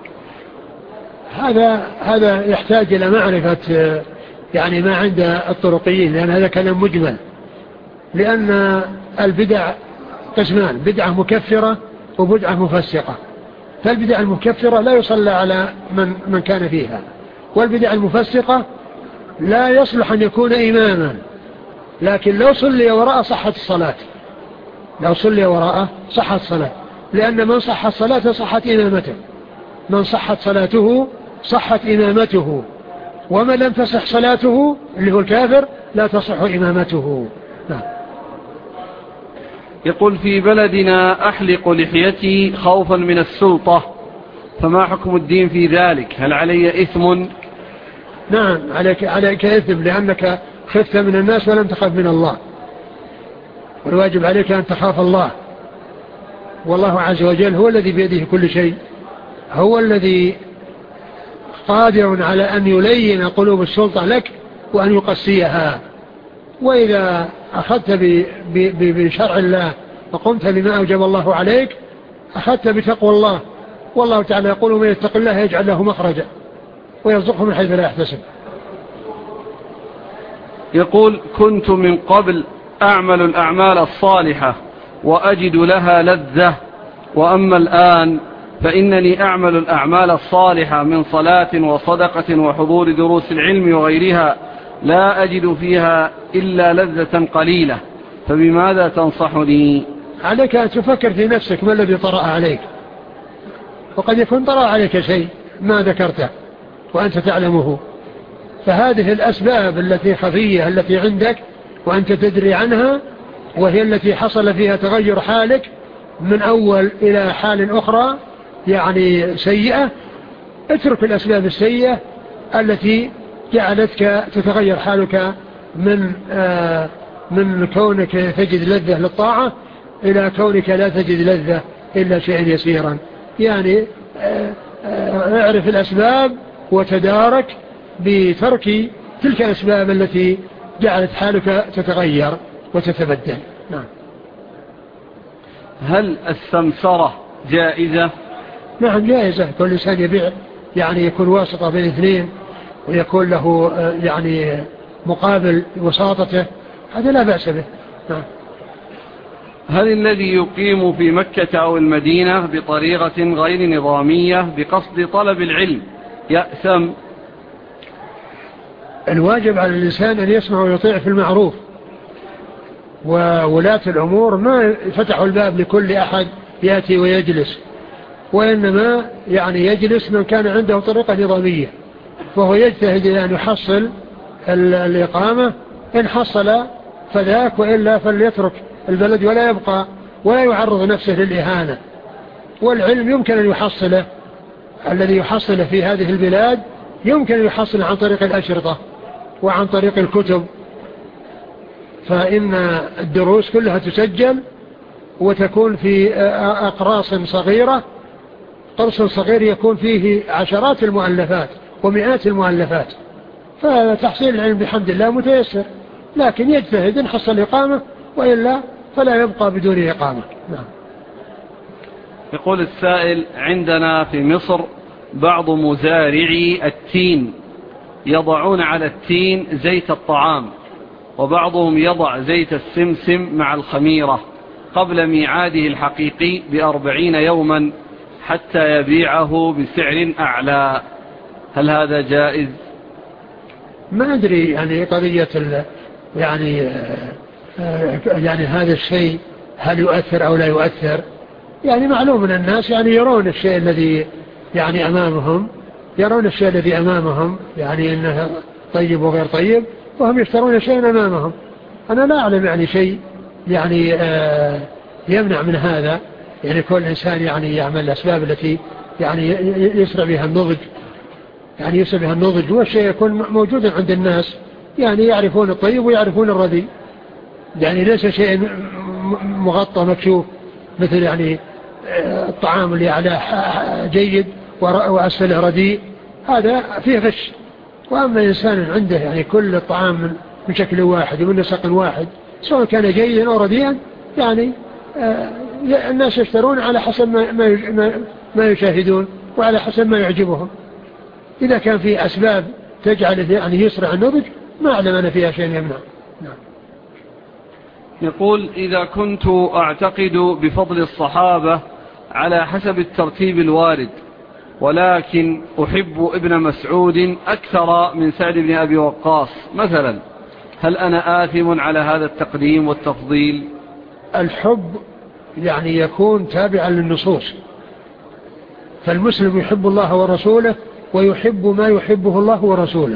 هذا هذا يحتاج إلى معرفة يعني ما عند الطرقيين، لأن هذا كلام مجمل، لأن البدع قسمان، بدعة مكفرة وبدعة مفسقة. فالبدع المكفرة لا يصلى على من, من كان فيها، والبدع المفسقة لا يصلح أن يكون إماما، لكن لو صلي وراء صحت الصلاة، لو صلي وراء صحت الصلاة، لأن من صحت صلاته صحت إمامته، من صحت صلاته صحت إمامته، ومن لم تصح صلاته اللي هو الكافر لا تصح إمامته. نعم. يقول في بلدنا أحلق لحيتي خوفا من السلطة، فما حكم الدين في ذلك؟ هل علي إثم؟ نعم عليك, عليك إثم، لأنك خفت من الناس ولم تخاف من الله، والواجب عليك أن تخاف الله، والله عز وجل هو الذي بيده كل شيء، هو الذي قادر على أن يلين قلوب السلطة لك وأن يقسيها، وإذا أخذت بشرع الله وقمت بما أوجب الله عليك أخذت بتقوى الله. والله تعالى يقول من يتق الله يجعل له مخرجا ويرزقه من حيث لا يحتسب. يقول كنت من قبل أعمل الأعمال الصالحة وأجد لها لذة، وأما الآن فإنني أعمل الأعمال الصالحة من صلاة وصدقة وحضور دروس العلم وغيرها لا أجد فيها إلا لذة قليلة، فبماذا تنصحني؟ عليك أن تفكر في نفسك ما الذي طرأ عليك، وقد يكون طرأ عليك شيء ما ذكرته وأنت تعلمه، فهذه الأسباب التي خفية التي عندك وأنت تدري عنها وهي التي حصل فيها تغير حالك من أول إلى حال أخرى يعني سيئة، اترك الأسباب السيئة التي جعلتك تتغير حالك من آه من كونك تجد لذة للطاعة إلى كونك لا تجد لذة إلا شيئا يسيرا. يعني آه آه اعرف الأسباب وتدارك بترك تلك الأسباب التي جعلت حالك تتغير وتتبدل. نعم. هل السمسرة جائزة؟ نعم جائزة. كل إنسان يبيع يعني يكون واسطة بين اثنين ويكون له يعني مقابل وساطته، هذا لا بأس به. نعم. هل الذي يقيم في مكة أو المدينة بطريقة غير نظامية بقصد طلب العلم يأثم؟ الواجب على الإنسان أن يسمع ويطيع في المعروف، وولاة الأمور ما فتحوا الباب لكل أحد يأتي ويجلس، وإنما يعني يجلس من كان عنده طريقة نظامية، فهو يجتهد أن يحصل الإقامة، إن حصل فذاك، وإلا فليترك البلد ولا يبقى ولا يعرض نفسه للإهانة. والعلم يمكن أن يحصله، الذي يحصل في هذه البلاد يمكن أن يحصل عن طريق الأشرطة وعن طريق الكتب، فإن الدروس كلها تسجل وتكون في أقراص صغيرة، قرص صغير يكون فيه عشرات المؤلفات ومئات المؤلفات، فتحصيل العلم بحمد الله متيسر، لكن يجتهد إن حصل إقامة، وإلا فلا يبقى بدون إقامة. نعم. يقول السائل عندنا في مصر بعض مزارعي التين يضعون على التين زيت الطعام، وبعضهم يضع زيت السمسم مع الخميرة قبل ميعاده الحقيقي بأربعين يوما حتى يبيعه بسعر أعلى، هل هذا جائز؟ ما أدري يعني قضية يعني يعني هذا الشيء هل يؤثر أو لا يؤثر. يعني معلوم من الناس يعني يرون الشيء الذي يعني أمامهم، يرون الشيء الذي أمامهم يعني إنه طيب وغير طيب، وهم يشترون شيء أمامهم. أنا لا أعلم يعني شيء يعني آه يمنع من هذا، يعني كل إنسان يعني يعمل الأسباب التي يعني يسرع بها النضج، يعني يسرع بها النضج، والشيء يكون موجودا عند الناس، يعني يعرفون الطيب ويعرفون الرديء، يعني ليس شيء مغطى مكشوف مثل يعني الطعام اللي عليه جيد وأسفله رديء، هذا فيه غش. وأما إنسان عنده يعني كل الطعام من شكل واحد ومن نسق واحد سواء كان جيدا أو رديئا، يعني الناس يشترون على حسب ما ما يشاهدون وعلى حسب ما يعجبهم. إذا كان في أسباب تجعل يعني يسرع النضج ما أعلم أنا فيها شيء يمنع. نعم. يقول إذا كنت أعتقد بفضل الصحابة على حسب الترتيب الوارد، ولكن أحب ابن مسعود أكثر من سعد بن أبي وقاص مثلا، هل أنا آثم على هذا التقديم والتفضيل؟ الحب يعني يكون تابعا للنصوص، فالمسلم يحب الله ورسوله ويحب ما يحبه الله ورسوله،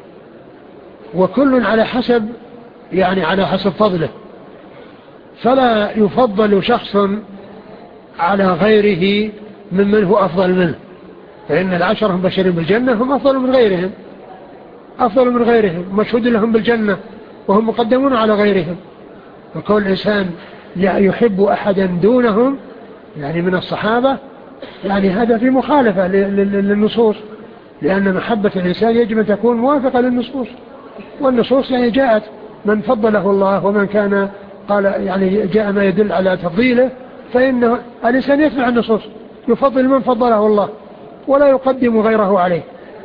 وكل على حسب يعني على حسب فضله، فلا يفضل شخص على غيره ممن هو أفضل منه، فإن العشرة هم بشر بالجنة هم أفضل من غيرهم، أفضل من غيرهم مشهود لهم بالجنة وهم مقدمون على غيرهم. وكل إنسان يحب أحدا دونهم يعني من الصحابة، يعني هذا في مخالفة للنصوص، لأن محبة الإنسان يجب أن تكون موافقة للنصوص، والنصوص يعني جاءت من فضله الله ومن كان قال يعني جاء ما يدل على تفضيله، فإن الإنسان يتبع النصوص، يفضل من فضله الله ولا يقدم غيره عليه.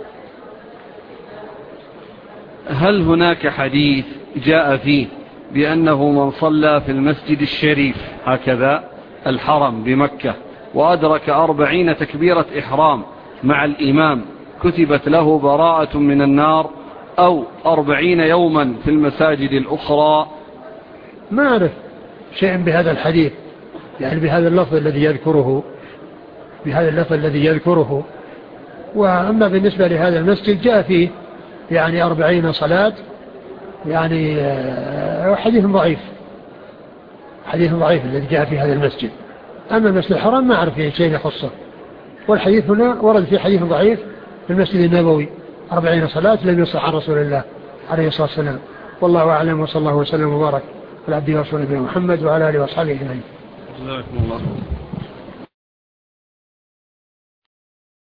هل هناك حديث جاء فيه بأنه من صلى في المسجد الشريف هكذا الحرم بمكة وأدرك أربعين تكبيرة إحرام مع الإمام كتبت له براءة من النار، أو أربعين يوما في المساجد الأخرى؟ ما أعرف شيء بهذا الحديث، يعني بهذا اللفظ الذي يذكره بهذا اللفظ الذي يذكره. وأما بالنسبة لهذا المسجد جاء فيه يعني أربعين صلاة، يعني حديث ضعيف، حديث ضعيف الذي جاء في هذا المسجد. أما المسجد الحرام ما أعرف فيه شيء يخصه، والحديث هنا ورد في حديث ضعيف في المسجد النبوي أربعين صلاة لم يصح عن رسول الله عليه الصلاة والسلام. والله أعلم، وصلى الله وسلم وبارك على عبده ورسوله محمد وعلى آله وأصحابه أجمعين. جزاكم الله.